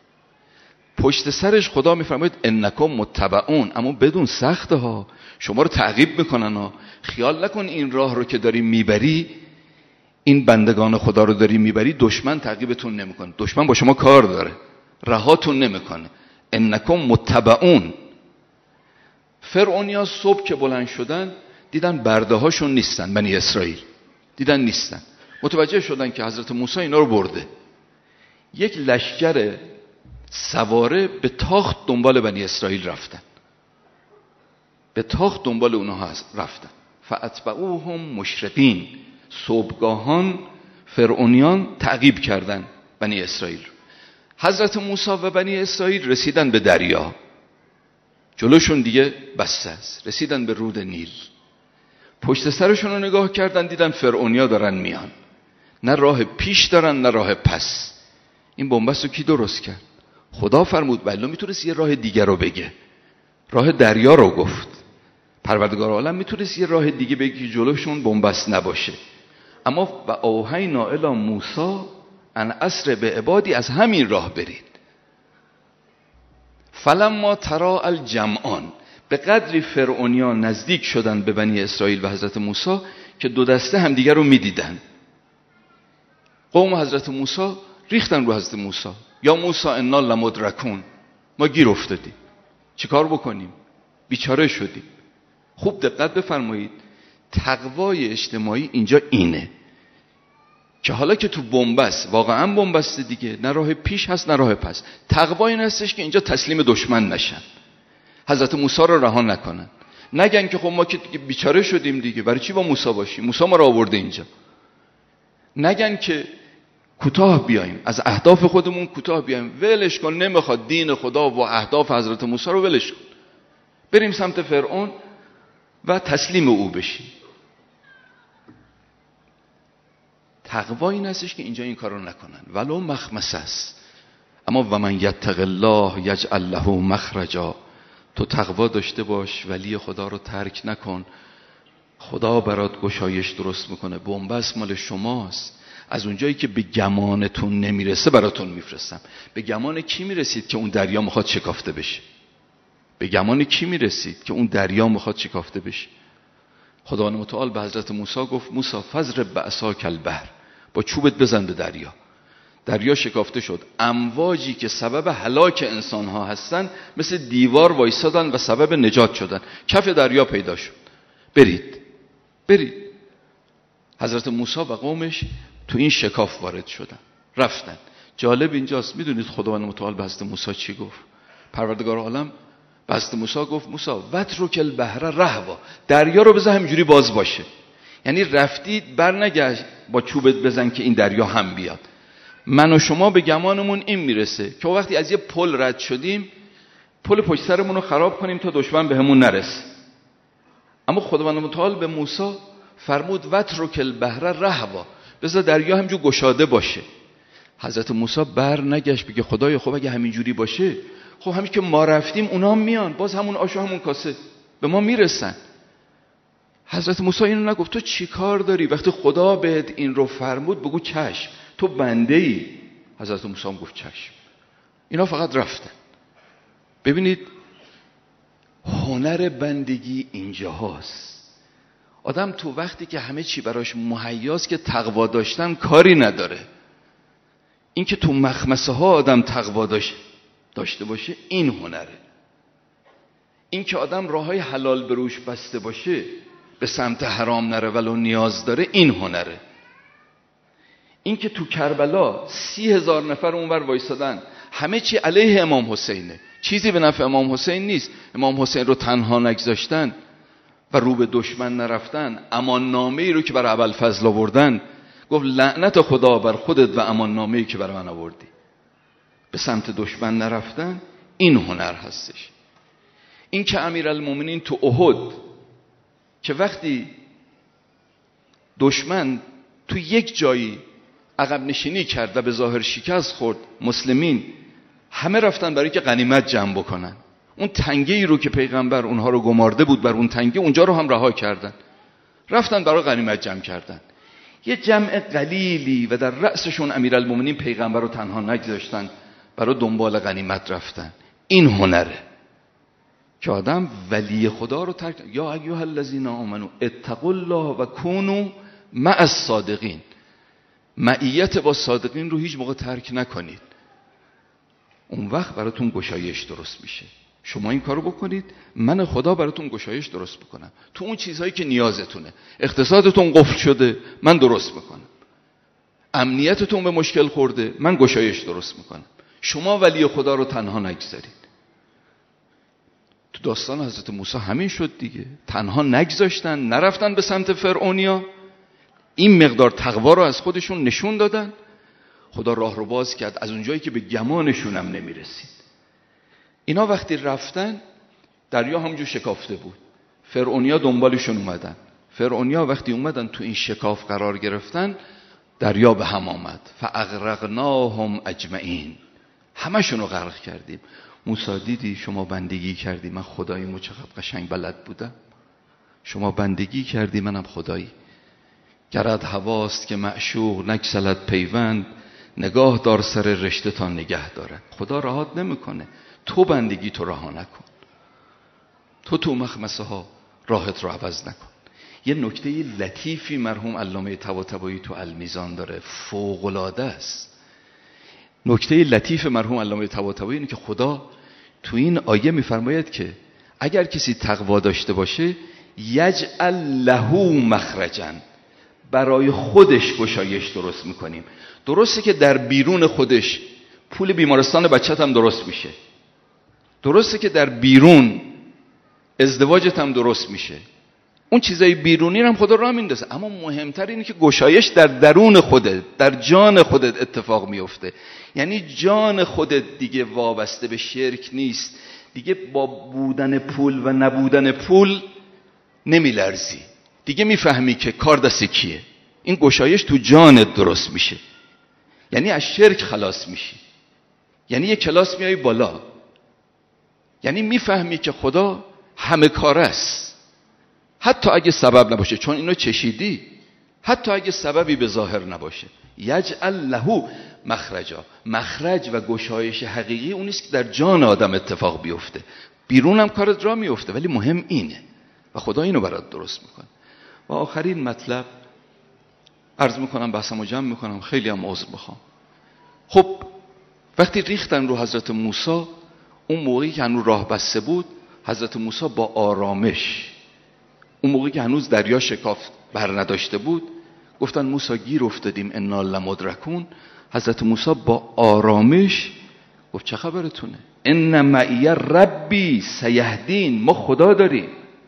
پشت سرش خدا میفرماید انکم متبعون، اما بدون سخته ها، شما رو تعقیب میکنن ها. خیال نکن این راه رو که داری میبری، این بندگان خدا رو داری میبری، دشمن تعقیبتون نمیکنه، دشمن با شما کار داره، رهاتون نمیکنه. انکم متبعون. فرعونیا صبح که بلند شدن دیدن برده هاشون نیستن، بنی اسرائیل دیدن نیستن، متوجه شدن که حضرت موسی اینا رو برده. یک لشکر سواره به تاخت دنبال بنی اسرائیل رفتن، به تاخت دنبال اونها رفتن. فاتبعوهم مشرقین، صبحگاهان فرعونیان تعقیب کردن بنی اسرائیل. حضرت موسی و بنی اسرائیل رسیدن به دریا، جلوشون دیگه بسته است، رسیدن به رود نیل. پشت سرشون رو نگاه کردن دیدن فرعونیا دارن میان، نه راه پیش دارن نه راه پس. این بنبست رو کی درست کرد؟ خدا فرمود. بله میتونست یه راه دیگه رو بگه، راه دریا رو گفت. پروردگار عالم میتونست یه راه دیگه بگه که جلوشون بنبست نباشه، اما و اوحینا الی موسی ان اسر به عبادی، از همین راه برید. فلما ترا الجمعان، به قدری فرعونیان نزدیک شدن به بنی اسرائیل و حضرت موسی که دو دسته همدیگر رو میدیدن. قوم حضرت موسی ریختن رو حضرت موسی، یا موسی انا لمدرکون، ما گیر افتادیم، چیکار بکنیم؟ بیچاره شدیم. خوب دقت بفرمایید، تقوای اجتماعی اینجا اینه که حالا که تو بنبست، واقعا بنبست دیگه، نه راه پیش هست نه راه پس. تقوا این هستش که اینجا تسلیم دشمن نشن، حضرت موسی رو رها نکنن، نگن که خب ما که بیچاره شدیم دیگه، برای چی با موسی باشیم، موسی ما رو آورده اینجا. نگن که کوتاه بیایم، از اهداف خودمون کوتاه بیایم، ولش کن، نمیخواد دین خدا و اهداف حضرت موسی رو ولش کن، بریم سمت فرعون و تسلیم او بشیم. تقوا این هستش که اینجا این کارو نکنن، ولو مخمسه است. اما و من یتق الله یجعل له مخرجا، تو تقوا داشته باش، ولی خدا رو ترک نکن، خدا برات گشایش درست میکنه. بنبست مال شماست، از اونجایی که به گمانتون نمیرسه براتون میفرستم. به گمان کی میرسید که اون دریا میخواد شکافته بشه؟ به گمان کی میرسید که اون دریا میخواد شکافته بشه؟ خداوند متعال به حضرت موسی گفت موسی فضرب بعصاک البحر، با چوبت بزن به دریا. دریا شکافته شد. امواجی که سبب هلاک انسان ها هستن مثل دیوار وایسادن و سبب نجات شدن. کف دریا پیدا شد. برید برید. حضرت موسی و قومش تو این شکاف وارد شدن، رفتن. جالب اینجاست، میدونید خداوند متعال به حضرت موسی چی گفت؟ پروردگار عالم به حضرت موسی گفت موسی وترک البحر رهوا، دریا رو بذار همینجوری باز باشه. یعنی رفتید برنگشت با چوبت بزن که این دریا هم بیاد. من و شما به گمانمون این میرسه که وقتی از یه پل رد شدیم، پل پشت سرمون رو خراب کنیم تا دشمن بهمون نرسه. اما خداوند متعال به موسی فرمود وترک البحر رهوا، بذار دریا همجور گشاده باشه. حضرت موسی بر نگشت بگه خدایا خب اگه همینجوری باشه، خب همین که ما رفتیم اونا هم میان، باز همون آش و همون کاسه به ما میرسن. حضرت موسی اینو نگفت تو چی کار داری؟ وقتی خدا بهت این رو فرمود بگو چشم، تو بنده ای. حضرت موسی هم گفت چشم. اینا فقط رفتن. ببینید هنر بندگی اینجا هست. آدم تو وقتی که همه چی براش مهیاست که تقوا داشتن کاری نداره. این که تو مخمسه ها آدم تقوا داشت داشته باشه این هنره. این که آدم راههای حلال بروش بسته باشه، به سمت حرام نره ولو نیاز داره، این هنره. این که تو کربلا سی هزار نفر اونور وایسادن، همه چی علیه امام حسینه، چیزی به نفع امام حسین نیست. امام حسین رو تنها نگذاشتن و رو به دشمن نرفتن. امان نامه ای رو که برای ابوالفضل آوردن، گفت لعنت خدا بر خودت و امان نامه ای که برای من آوردی. به سمت دشمن نرفتن، این هنر هستش. این که امیرالمومنین تو احد که وقتی دشمن تو یک جایی عقب نشینی کرد و به ظاهر شکست خورد، مسلمین همه رفتن برای که غنیمت جمع بکنن. اون تنگه ای رو که پیغمبر اونها رو گمارده بود بر اون تنگه، اونجا رو هم رها کردن، رفتن برای غنیمت جمع کردن. یه جمع قلیلی و در رأسشون امیرالمومنین پیغمبر رو تنها نگذاشتن، برای دنبال غنیمت رفتن. این هنره که آدم ولی خدا رو ترک. یا ایها الذین آمنوا اتقوا الله و کونوا مع الصادقین. معیت با صادقین رو هیچ موقع ترک نکنید. اون وقت براتون گشایش درست میشه. شما این کارو بکنید، من خدا براتون گشایش درست بکنم. تو اون چیزهایی که نیازتونه، اقتصادتون قفل شده، من درست میکنم. امنیتتون به مشکل خورده، من گشایش درست میکنم. شما ولی خدا رو تنها نگذارید. تو داستان حضرت موسی همین شد دیگه. تنها نگذاشتن، نرفتن به سمت فرعونیا، این مقدار تقوا رو از خودشون نشون دادن. خدا راه رو باز کرد از اونجایی که به گمانشون هم نمیرسید. اینا وقتی رفتن، دریا همونجور شکافته بود. فرعونیا دنبالشون اومدن. فرعونیا وقتی اومدن تو این شکاف قرار گرفتن، دریا به هم آمد. فاغرقناهم اجمعین. همشون رو غرق کردیم. موسی دیدی شما بندگی کردی، من خداییمو چقدر قشنگ بلد بودم. شما بندگی کردی، منم خدایی. گرد هواست که معشوق نگسلد پیوند، نگاه دار سر رشته تا نگه داره. خدا رهات نمیکنه. تو بندگی تو رها نکن. تو تو مخمسه ها راحت رو عوض نکن. یه نکته لطیفی مرحوم علامه طباطبایی تو المیزان داره، فوق العاده است. نکته لطیف مرحوم علامه طباطبایی اینه که خدا تو این آیه میفرماید که اگر کسی تقوا داشته باشه یجعل له مخرجا، برای خودش گشایش درست میکنیم. درسته که در بیرون خودش پول بیمارستان بچت هم درست میشه، درسته که در بیرون ازدواجت هم درست میشه، اون چیزای بیرونی هم خدا راه میندازه، اما مهمتر اینه که گشایش در درون خودت، در جان خودت اتفاق میفته. یعنی جان خودت دیگه وابسته به شرک نیست، دیگه با بودن پول و نبودن پول نمیلرزی، دیگه میفهمی که کار دست کیه. این گشایش تو جانت درست میشه، یعنی از شرک خلاص میشی، یعنی یک کلاس میای بالا، یعنی میفهمی که خدا همه کار است، حتی اگه سبب نباشه، چون اینو چشیدی، حتی اگه سببی به ظاهر نباشه. یجعل له مخرجا، مخرج و گشایش حقیقی اون است که در جان آدم اتفاق بیفته، بیرون هم کارت راه میفته، ولی مهم اینه و خدا اینو برات درست میکنه. و آخرین مطلب عرض میکنم، بحثمو جمع میکنم، خیلی هم عذر بخوام. خب وقتی ریختن رو حضرت موسی، اون موقعی که هنوز راه بسته بود، حضرت موسی با آرامش، اون موقعی که هنوز دریا شکافت بر نداشته بود، گفتن موسی گیر افتادیم انا لمدرکون. حضرت موسی با آرامش گفت چه خبرتونه؟ ان معی ربی سیهدین، ما خدا داریم.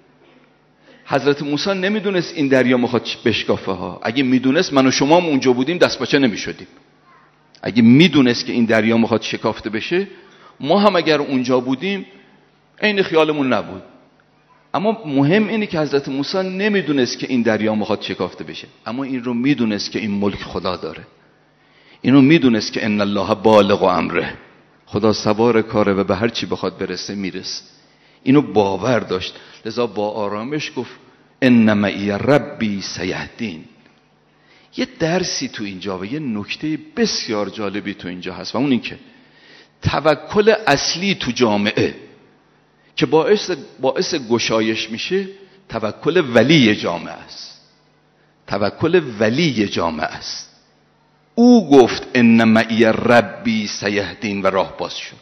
حضرت موسی نمیدونست این دریا میخواد بشکافه ها. اگه میدونست من و شما هم اونجا بودیم دست پاچه نمیشدیم. اگه میدونست که این دریا میخواد شکافته بشه، ما هم اگر اونجا بودیم عین خیالمون نبود. اما مهم اینه که حضرت موسی نمیدونست که این دریا میخواد شکافته بشه، اما این رو میدونست که این ملک خدا داره، اینو میدونست که ان الله بالغ امره، خدا سوار کاره و به هر چی بخواد برسه میرسه. اینو باور داشت، لذا با آرامش گفت ان معی ربی سیهدین. یه درسی تو اینجا و یه نکته بسیار جالبی تو اینجا هست و اون این که توکل اصلی تو جامعه که باعث باعث گشایش میشه، توکل ولی جامعه است. توکل ولی جامعه است. او گفت ان معی ربی سیهدین و راه باز شد.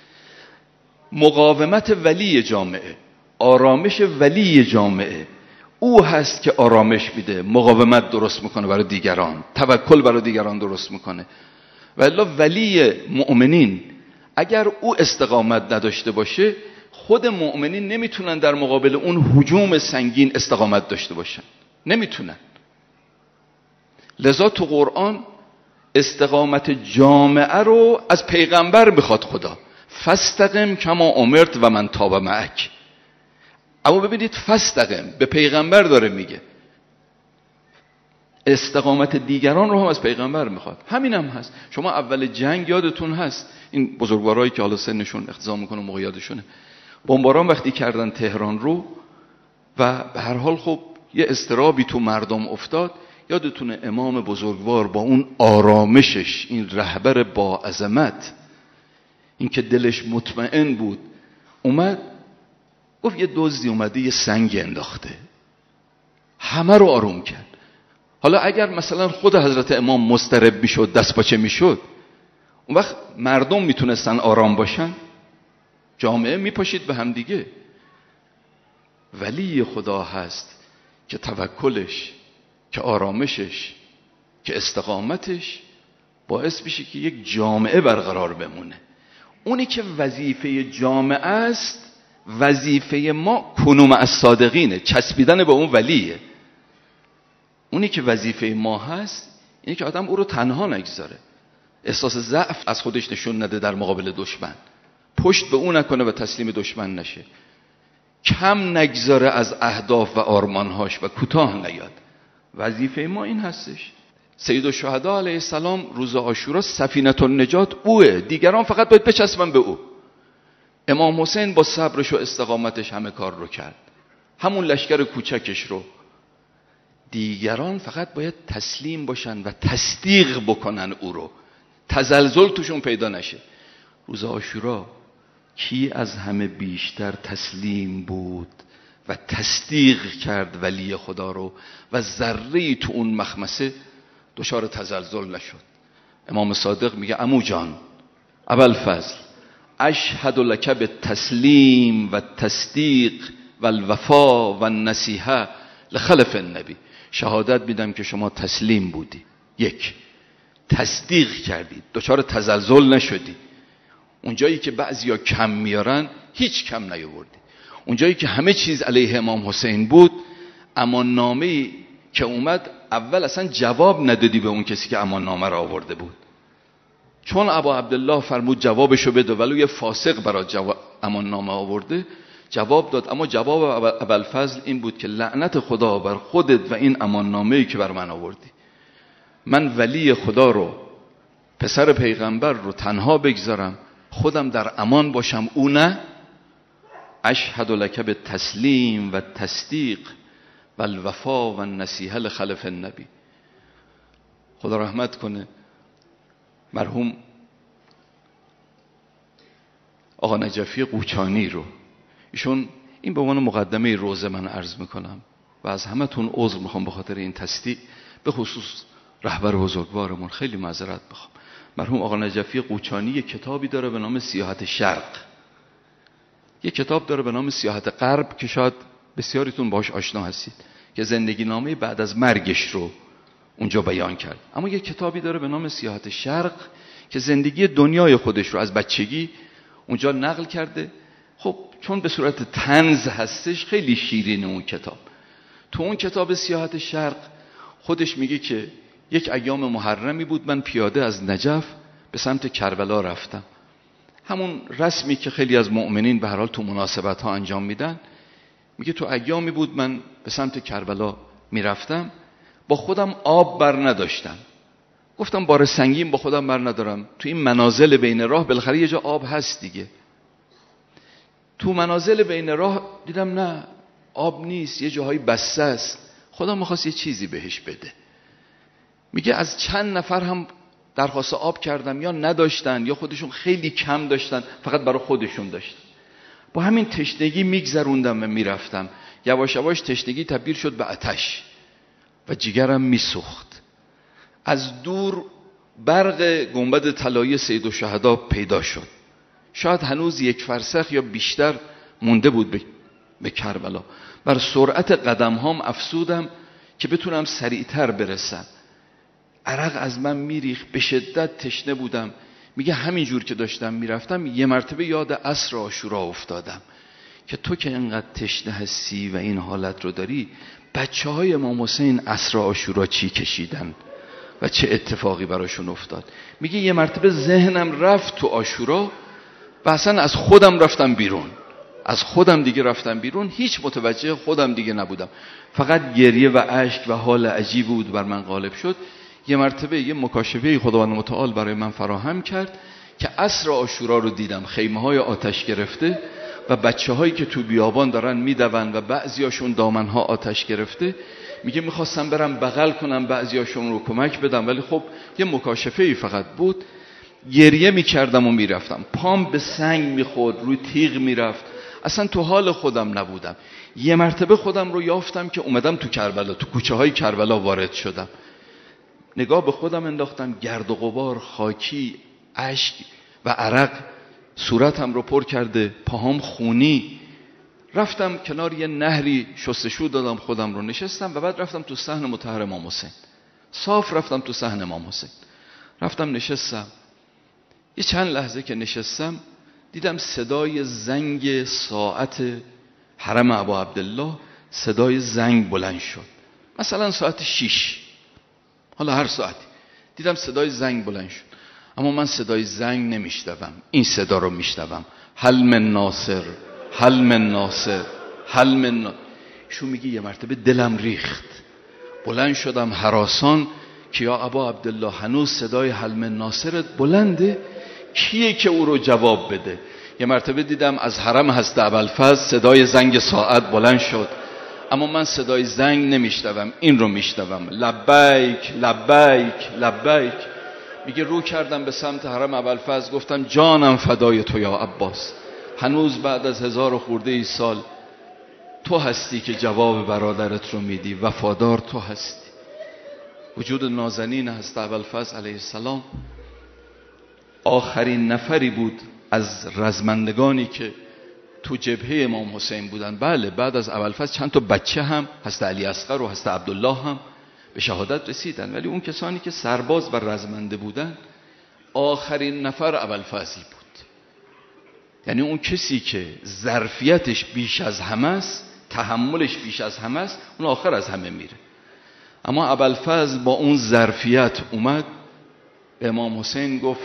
مقاومت ولی جامعه، آرامش ولی جامعه، او هست که آرامش میده، مقاومت درست میکنه برای دیگران، توکل برای دیگران درست میکنه. و الا ولی مؤمنین اگر او استقامت نداشته باشه، خود مؤمنین نمیتونن در مقابل اون هجوم سنگین استقامت داشته باشن، نمیتونن. لذا تو قرآن استقامت جامعه رو از پیغمبر میخواد خدا، فاستقم کما امرت و من تاب معک. اما ببینید فاستقم به پیغمبر داره میگه، استقامت دیگران رو هم از پیغمبر میخواد. همین هم هست. شما اول جنگ یادتون هست، این بزرگوارایی که حالا سنشون اقتضا میکنه موقع یادشونه، بمباران وقتی کردن تهران رو و به هر حال خب یه اضطرابی تو مردم افتاد، یادتونه امام بزرگوار با اون آرامشش، این رهبر با عظمت، این که دلش مطمئن بود، اومد گفت یه دزدی اومده یه سنگ انداخته، همه رو آروم کرد. حالا اگر مثلا خود حضرت امام مضطرب میشد، دست پاچه میشد، اون وقت مردم میتونستن آرام باشن؟ جامعه میپاشید به هم دیگه. ولی خدا هست که توکلش، که آرامشش، که استقامتش باعث میشه که یک جامعه برقرار بمونه. اونی که وظیفه جامعه است، وظیفه ما کنوم از صادقینه، چسبیدن به اون ولیه. اونی که وظیفه ما هست اینه که آدم او رو تنها نگذاره، احساس ضعف از خودش نشون نده در مقابل دشمن، پشت به اون نکنه و تسلیم دشمن نشه، کم نگذاره از اهداف و آرمانهاش و کوتاه نیاد. وظیفه ما این هستش. سید الشهدا علیه السلام روز عاشورا سفینه النجات اوه، دیگران فقط باید بچسبن به او. امام حسین با صبرش و استقامتش همه کار رو کرد، همون لشکر کوچکش رو. دیگران فقط باید تسلیم باشن و تصدیق بکنن او رو، تزلزل توشون پیدا نشه. روز عاشورا کی از همه بیشتر تسلیم بود و تصدیق کرد ولی خدا رو و ذره‌ای تو اون مخمسه دچار تزلزل نشد؟ امام صادق میگه عمو جان، ابوالفضل، اشهد لک بالتسلیم و التصدیق و الوفا و النصیحه لخلف النبی. شهادت میدم که شما تسلیم بودی، یک، تصدیق کردید، دچار تزلزل نشدی. اونجایی که بعضیا کم میارن هیچ کم نیاوردی. اونجایی که همه چیز علیه امام حسین بود، امان نامه‌ای که اومد اول اصلا جواب ندادی به اون کسی که امان نامه را آورده بود، چون ابا عبدالله فرمود جوابشو بده ولو یه فاسق برای جواب امان نامه آورده، جواب داد. اما جواب ابوالفضل این بود که لعنت خدا بر خودت و این امان نامه‌ای که بر من آوردی. من ولی خدا رو، پسر پیغمبر رو تنها بگذارم، خودم در امان باشم، او نه؟ اشهد لک بالتسلیم و التصدیق و الوفا و النصیحه لخلف النبی. خدا رحمت کنه مرحوم آقا نجفی قوچانی رو. ایشون این به عنوان مقدمه روزه من عرض میکنم و از همه تون عذر میخوام به خاطر این تصدیق، به خصوص رهبر بزرگوارمون خیلی معذرت بخوام. مرحوم آقا نجفی قوچانی یک کتابی داره به نام سیاحت شرق، یک کتاب داره به نام سیاحت غرب که شاید بسیاریتون باهاش آشنا هستید، که زندگی نامه بعد از مرگش رو اونجا بیان کرد. اما یک کتابی داره به نام سیاحت شرق که زندگی دنیای خودش رو از بچگی اونجا نقل کرده. خب چون به صورت طنز هستش خیلی شیرین اون کتاب. تو اون کتاب سیاحت شرق خودش میگه که یک ایام محرمی بود، من پیاده از نجف به سمت کربلا رفتم، همون رسمی که خیلی از مؤمنین به هر حال تو مناسبت ها انجام میدن. میگه تو ایامی بود من به سمت کربلا میرفتم، با خودم آب بر نداشتم، گفتم بار سنگین با خودم بر ندارم، تو این منازل بین راه بالاخره یه جا آب هست دیگه. تو منازل بین راه دیدم نه آب نیست، یه جاهای بسته است، خدا میخواست یه چیزی بهش بده. میگه از چند نفر هم درخواست آب کردم، یا نداشتن یا خودشون خیلی کم داشتن، فقط برای خودشون داشتن. با همین تشنگی میگذروندم و میرفتم، یواش یواش تشنگی تبدیل شد به آتش و جیگرم میسوخت. از دور برق گنبد طلایی سید الشهدا پیدا شد، شاید هنوز یک فرسخ یا بیشتر مونده بود به, به کربلا. بر سرعت قدم هام افسودم که بتونم سریعتر برسم. عرق از من میریخت، به شدت تشنه بودم. میگه همینجور که داشتم میرفتم یه مرتبه یاد عصر عاشورا افتادم که تو که اینقدر تشنه هستی و این حالت رو داری، بچه های امام حسین عصر عاشورا چی کشیدن و چه اتفاقی براشون افتاد. میگه یه مرتبه ذهنم رفت تو عاشورا و اصلا از خودم رفتم بیرون، از خودم دیگه رفتم بیرون، هیچ متوجه خودم دیگه نبودم، فقط گریه و اشک و حال عجیب بود بر من غالب شد. یه مرتبه یه مکاشفه خداوند متعال برای من فراهم کرد که عصر عاشورا رو دیدم، خیمه های آتش گرفته و بچه هایی که تو بیابان دارن میدون و بعضیاشون دامن ها آتش گرفته. میگه میخواستم برم بغل کنم بعضیاشون رو کمک بدم، ولی خب یه مکاشفه فقط بود. گریه میکردم و میرفتم، پام به سنگ میخورد، روی تیغ میرفت، اصلا تو حال خودم نبودم. یه مرتبه خودم رو یافتم که اومدم تو کربلا، تو کوچه های کربلا وارد شدم. نگاه به خودم انداختم، گرد و غبار، خاکی، اشک و عرق صورتم رو پر کرده، پاهام خونی. رفتم کنار یه نهری شستشو دادم خودم رو، نشستم و بعد رفتم تو صحن مطهر امام حسین. صاف رفتم تو صحن امام حسین، رفتم نشستم. یه چند لحظه که نشستم دیدم صدای زنگ ساعت حرم ابا عبدالله، صدای زنگ بلند شد، مثلا ساعت شیش، حالا هر ساعتی. دیدم صدای زنگ بلند شد، اما من صدای زنگ نمیشنوم، این صدا رو میشنوم، هل من ناصر، هل من ناصر، هل من ناصر. شو میگه یه مرتبه دلم ریخت، بلند شدم هراسان که یا ابا عبدالله هنوز صدای هل من ناصرت بلنده، کیه که او رو جواب بده. یه مرتبه دیدم از حرم حضرت ابوالفضل صدای زنگ ساعت بلند شد، اما من صدای زنگ نمیشنوم، این رو میشنوم، لبیک لبیک لبیک. میگه رو کردم به سمت حرم ابوالفضل، گفتم جانم فدای تو یا عباس، هنوز بعد از هزار و خورده ای سال تو هستی که جواب برادرت رو میدی، وفادار تو هستی. وجود نازنین حضرت ابوالفضل علیه السلام آخرین نفری بود از رزمندگانی که تو جبهه امام حسین بودن. بله بعد از ابوالفضل چند تا بچه هم حضرت علی اصغر و حضرت عبدالله هم به شهادت رسیدن، ولی اون کسانی که سرباز و رزمنده بودن آخرین نفر ابوالفضل بود. یعنی اون کسی که ظرفیتش بیش از همه است، تحملش بیش از همه است، اون آخر از همه میره. اما ابوالفضل با اون ظرفیت اومد به امام حسین گفت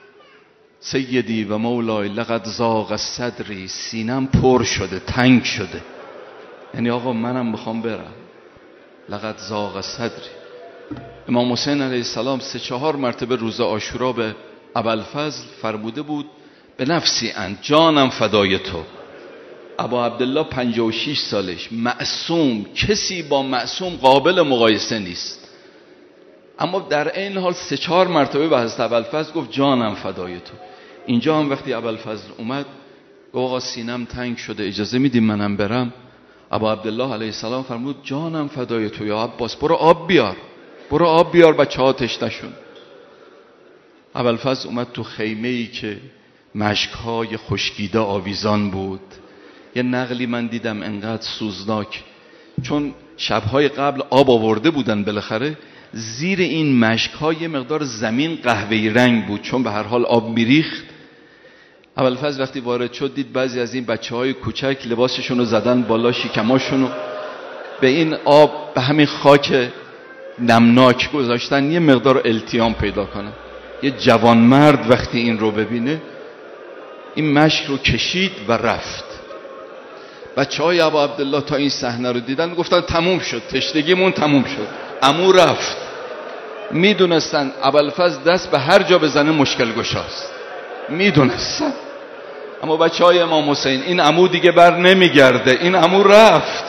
سیدی و مولای لقد زاغ صدری، سینم پر شده، تنگ شده، یعنی آقا منم میخوام برم. لقد زاغ صدری. امام حسین علیه السلام سه چهار مرتبه روز عاشورا به ابوالفضل فرموده بود به نفسی انت، جانم فدای تو. ابا عبدالله پنجاه و شش سالش، معصوم، کسی با معصوم قابل مقایسه نیست، اما در این حال سه چهار مرتبه به حضرت ابوالفضل گفت جانم فدای تو. اینجا هم وقتی ابوالفضل اومد گفت آقا سینم تنگ شده، اجازه میدیم منم برم؟ ابا عبدالله علیه السلام فرمود جانم فدای تو یا عباس، برو آب بیار، برو آب بیار بچه ها تشنشون. ابوالفضل اومد تو خیمه‌ای که مشک‌های خشکیده آویزان بود. یه نقلی من دیدم انقدر سوزناک، چون شب‌های قبل آب آورده بودن بالاخره، زیر این مشک‌ها یه مقدار زمین قهوه‌ای رنگ بود، چون به هر حال آب میریخت. ابوالفضل وقتی وارد شد دید بعضی از این بچه‌های کوچک لباسشون رو زدن بالا، شکماشون رو به این آب، به همین خاک نمناک گذاشتن یه مقدار التیام پیدا کنن. یه جوانمرد وقتی این رو ببینه این مشک رو کشید و رفت. بچه‌های ابا عبدالله تا این صحنه رو دیدن گفتن تموم شد، تشنگیمون تموم شد، عمو رفت. میدونستن ابوالفضل دست به هر جا بزنه مشکل گشاست، میدونستن. اما بچه‌های امام حسین این عمو دیگه بر نمیگرده، این عمو رفت.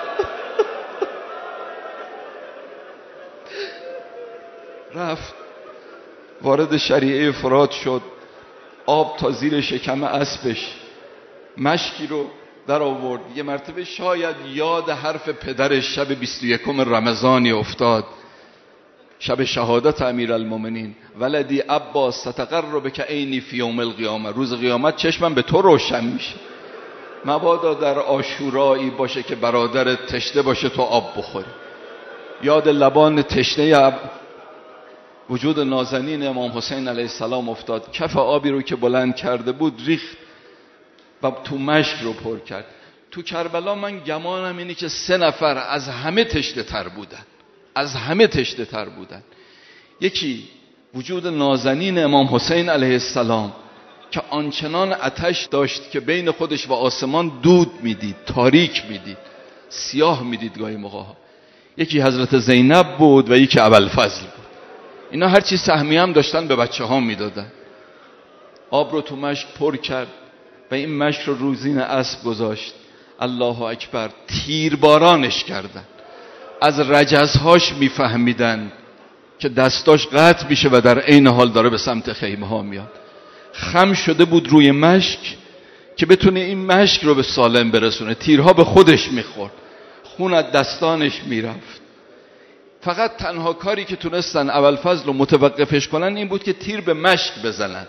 رفت وارد شریعه فرات شد، آب تا زیر شکم اسبش، مشکی رو در آورد. یه مرتبه شاید یاد حرف پدرش شب بیست و یکم رمضانی افتاد، شب شهادت امیرالمومنین، ولدی عباس ستقر بک عینی فی یوم القیامه، روز قیامت چشمم به تو روشن میشه. مبادا در عاشورایی باشه که برادرت تشنه باشه تو آب بخوری. یاد لبان تشنه وجود نازنین امام حسین علیه السلام افتاد، کف آبی رو که بلند کرده بود ریخت و تو مشک رو پر کرد. تو کربلا من گمانم اینه که سه نفر از همه تشنه تر بودن، از همه تشنه تر بودن. یکی وجود نازنین امام حسین علیه السلام که آنچنان آتش داشت که بین خودش و آسمان دود میدید، تاریک میدید، سیاه میدید گاهی موقع. یکی حضرت زینب بود و یکی ابوالفضل بود. اینا هر چی سهمی هم داشتن به بچه ها میدادن. آب رو تو مشک پر کرد و این مشک رو روزین اسب گذاشت. الله اکبر، تیربارانش کردن. از رجزهاش میفهمیدن که دستاش قطع میشه و در عین حال داره به سمت خیمه ها میاد. خم شده بود روی مشک که بتونه این مشک رو به سالم برسونه. تیرها به خودش میخورد، خون از دستانش میرفت. فقط تنها کاری که تونستن ابوالفضل رو متوقفش کنن این بود که تیر به مشک بزنن.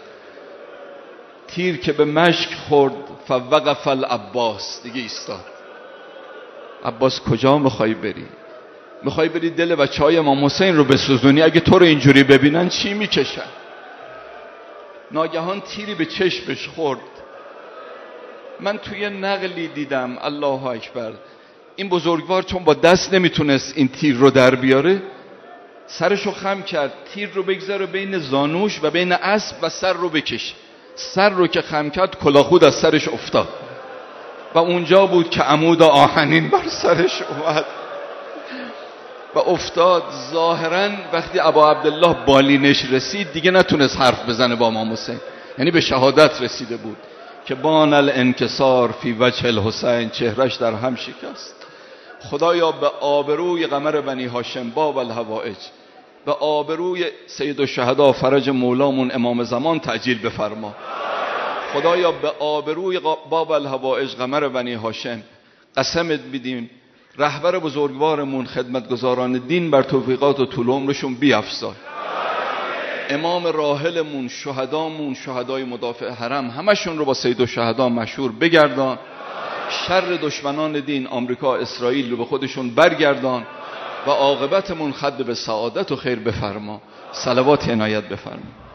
تیر که به مشک خورد فوقف العباس، دیگه ایستاد. عباس کجا میخوای بری؟ میخوای بری دل بچهای امام حسین رو بسوزونی؟ اگه تو رو اینجوری ببینن چی میکشن؟ ناگهان تیری به چشمش خورد. من توی نقلی دیدم، الله اکبر، این بزرگوار چون با دست نمیتونست این تیر رو در بیاره، سرشو خم کرد، تیر رو بگذاره بین زانوش و بین اسب و سر رو بکشه. سر رو که خم کرد کلاهخود از سرش افتاد و اونجا بود که عمود آهنین بر سرش اومد و افتاد. ظاهرا وقتی ابا عبدالله بالینش رسید دیگه نتونست حرف بزنه با امام حسین، یعنی به شهادت رسیده بود که بان الانکسار فی وجه الحسین، چهرش در هم شکست. خدایا به آبروی قمر بنی هاشم باب الحوائج، به آبروی سید الشهدا فرج مولامون امام زمان تعجیل بفرما. خدایا به آبروی باب الحوائج قمر بنی هاشم قسمت بدیم رهبر بزرگوارمون خدمتگزاران دین بر توفیقات و طول عمرشون بیفزای. امام راحلمون، شهدامون، شهدای مدافع حرم، همشون رو با سید الشهدا مشهور بگردان. شر دشمنان دین آمریکا اسرائیل رو به خودشون برگردان و عاقبتمون خد به سعادت و خیر بفرما. صلوات عنایت بفرما.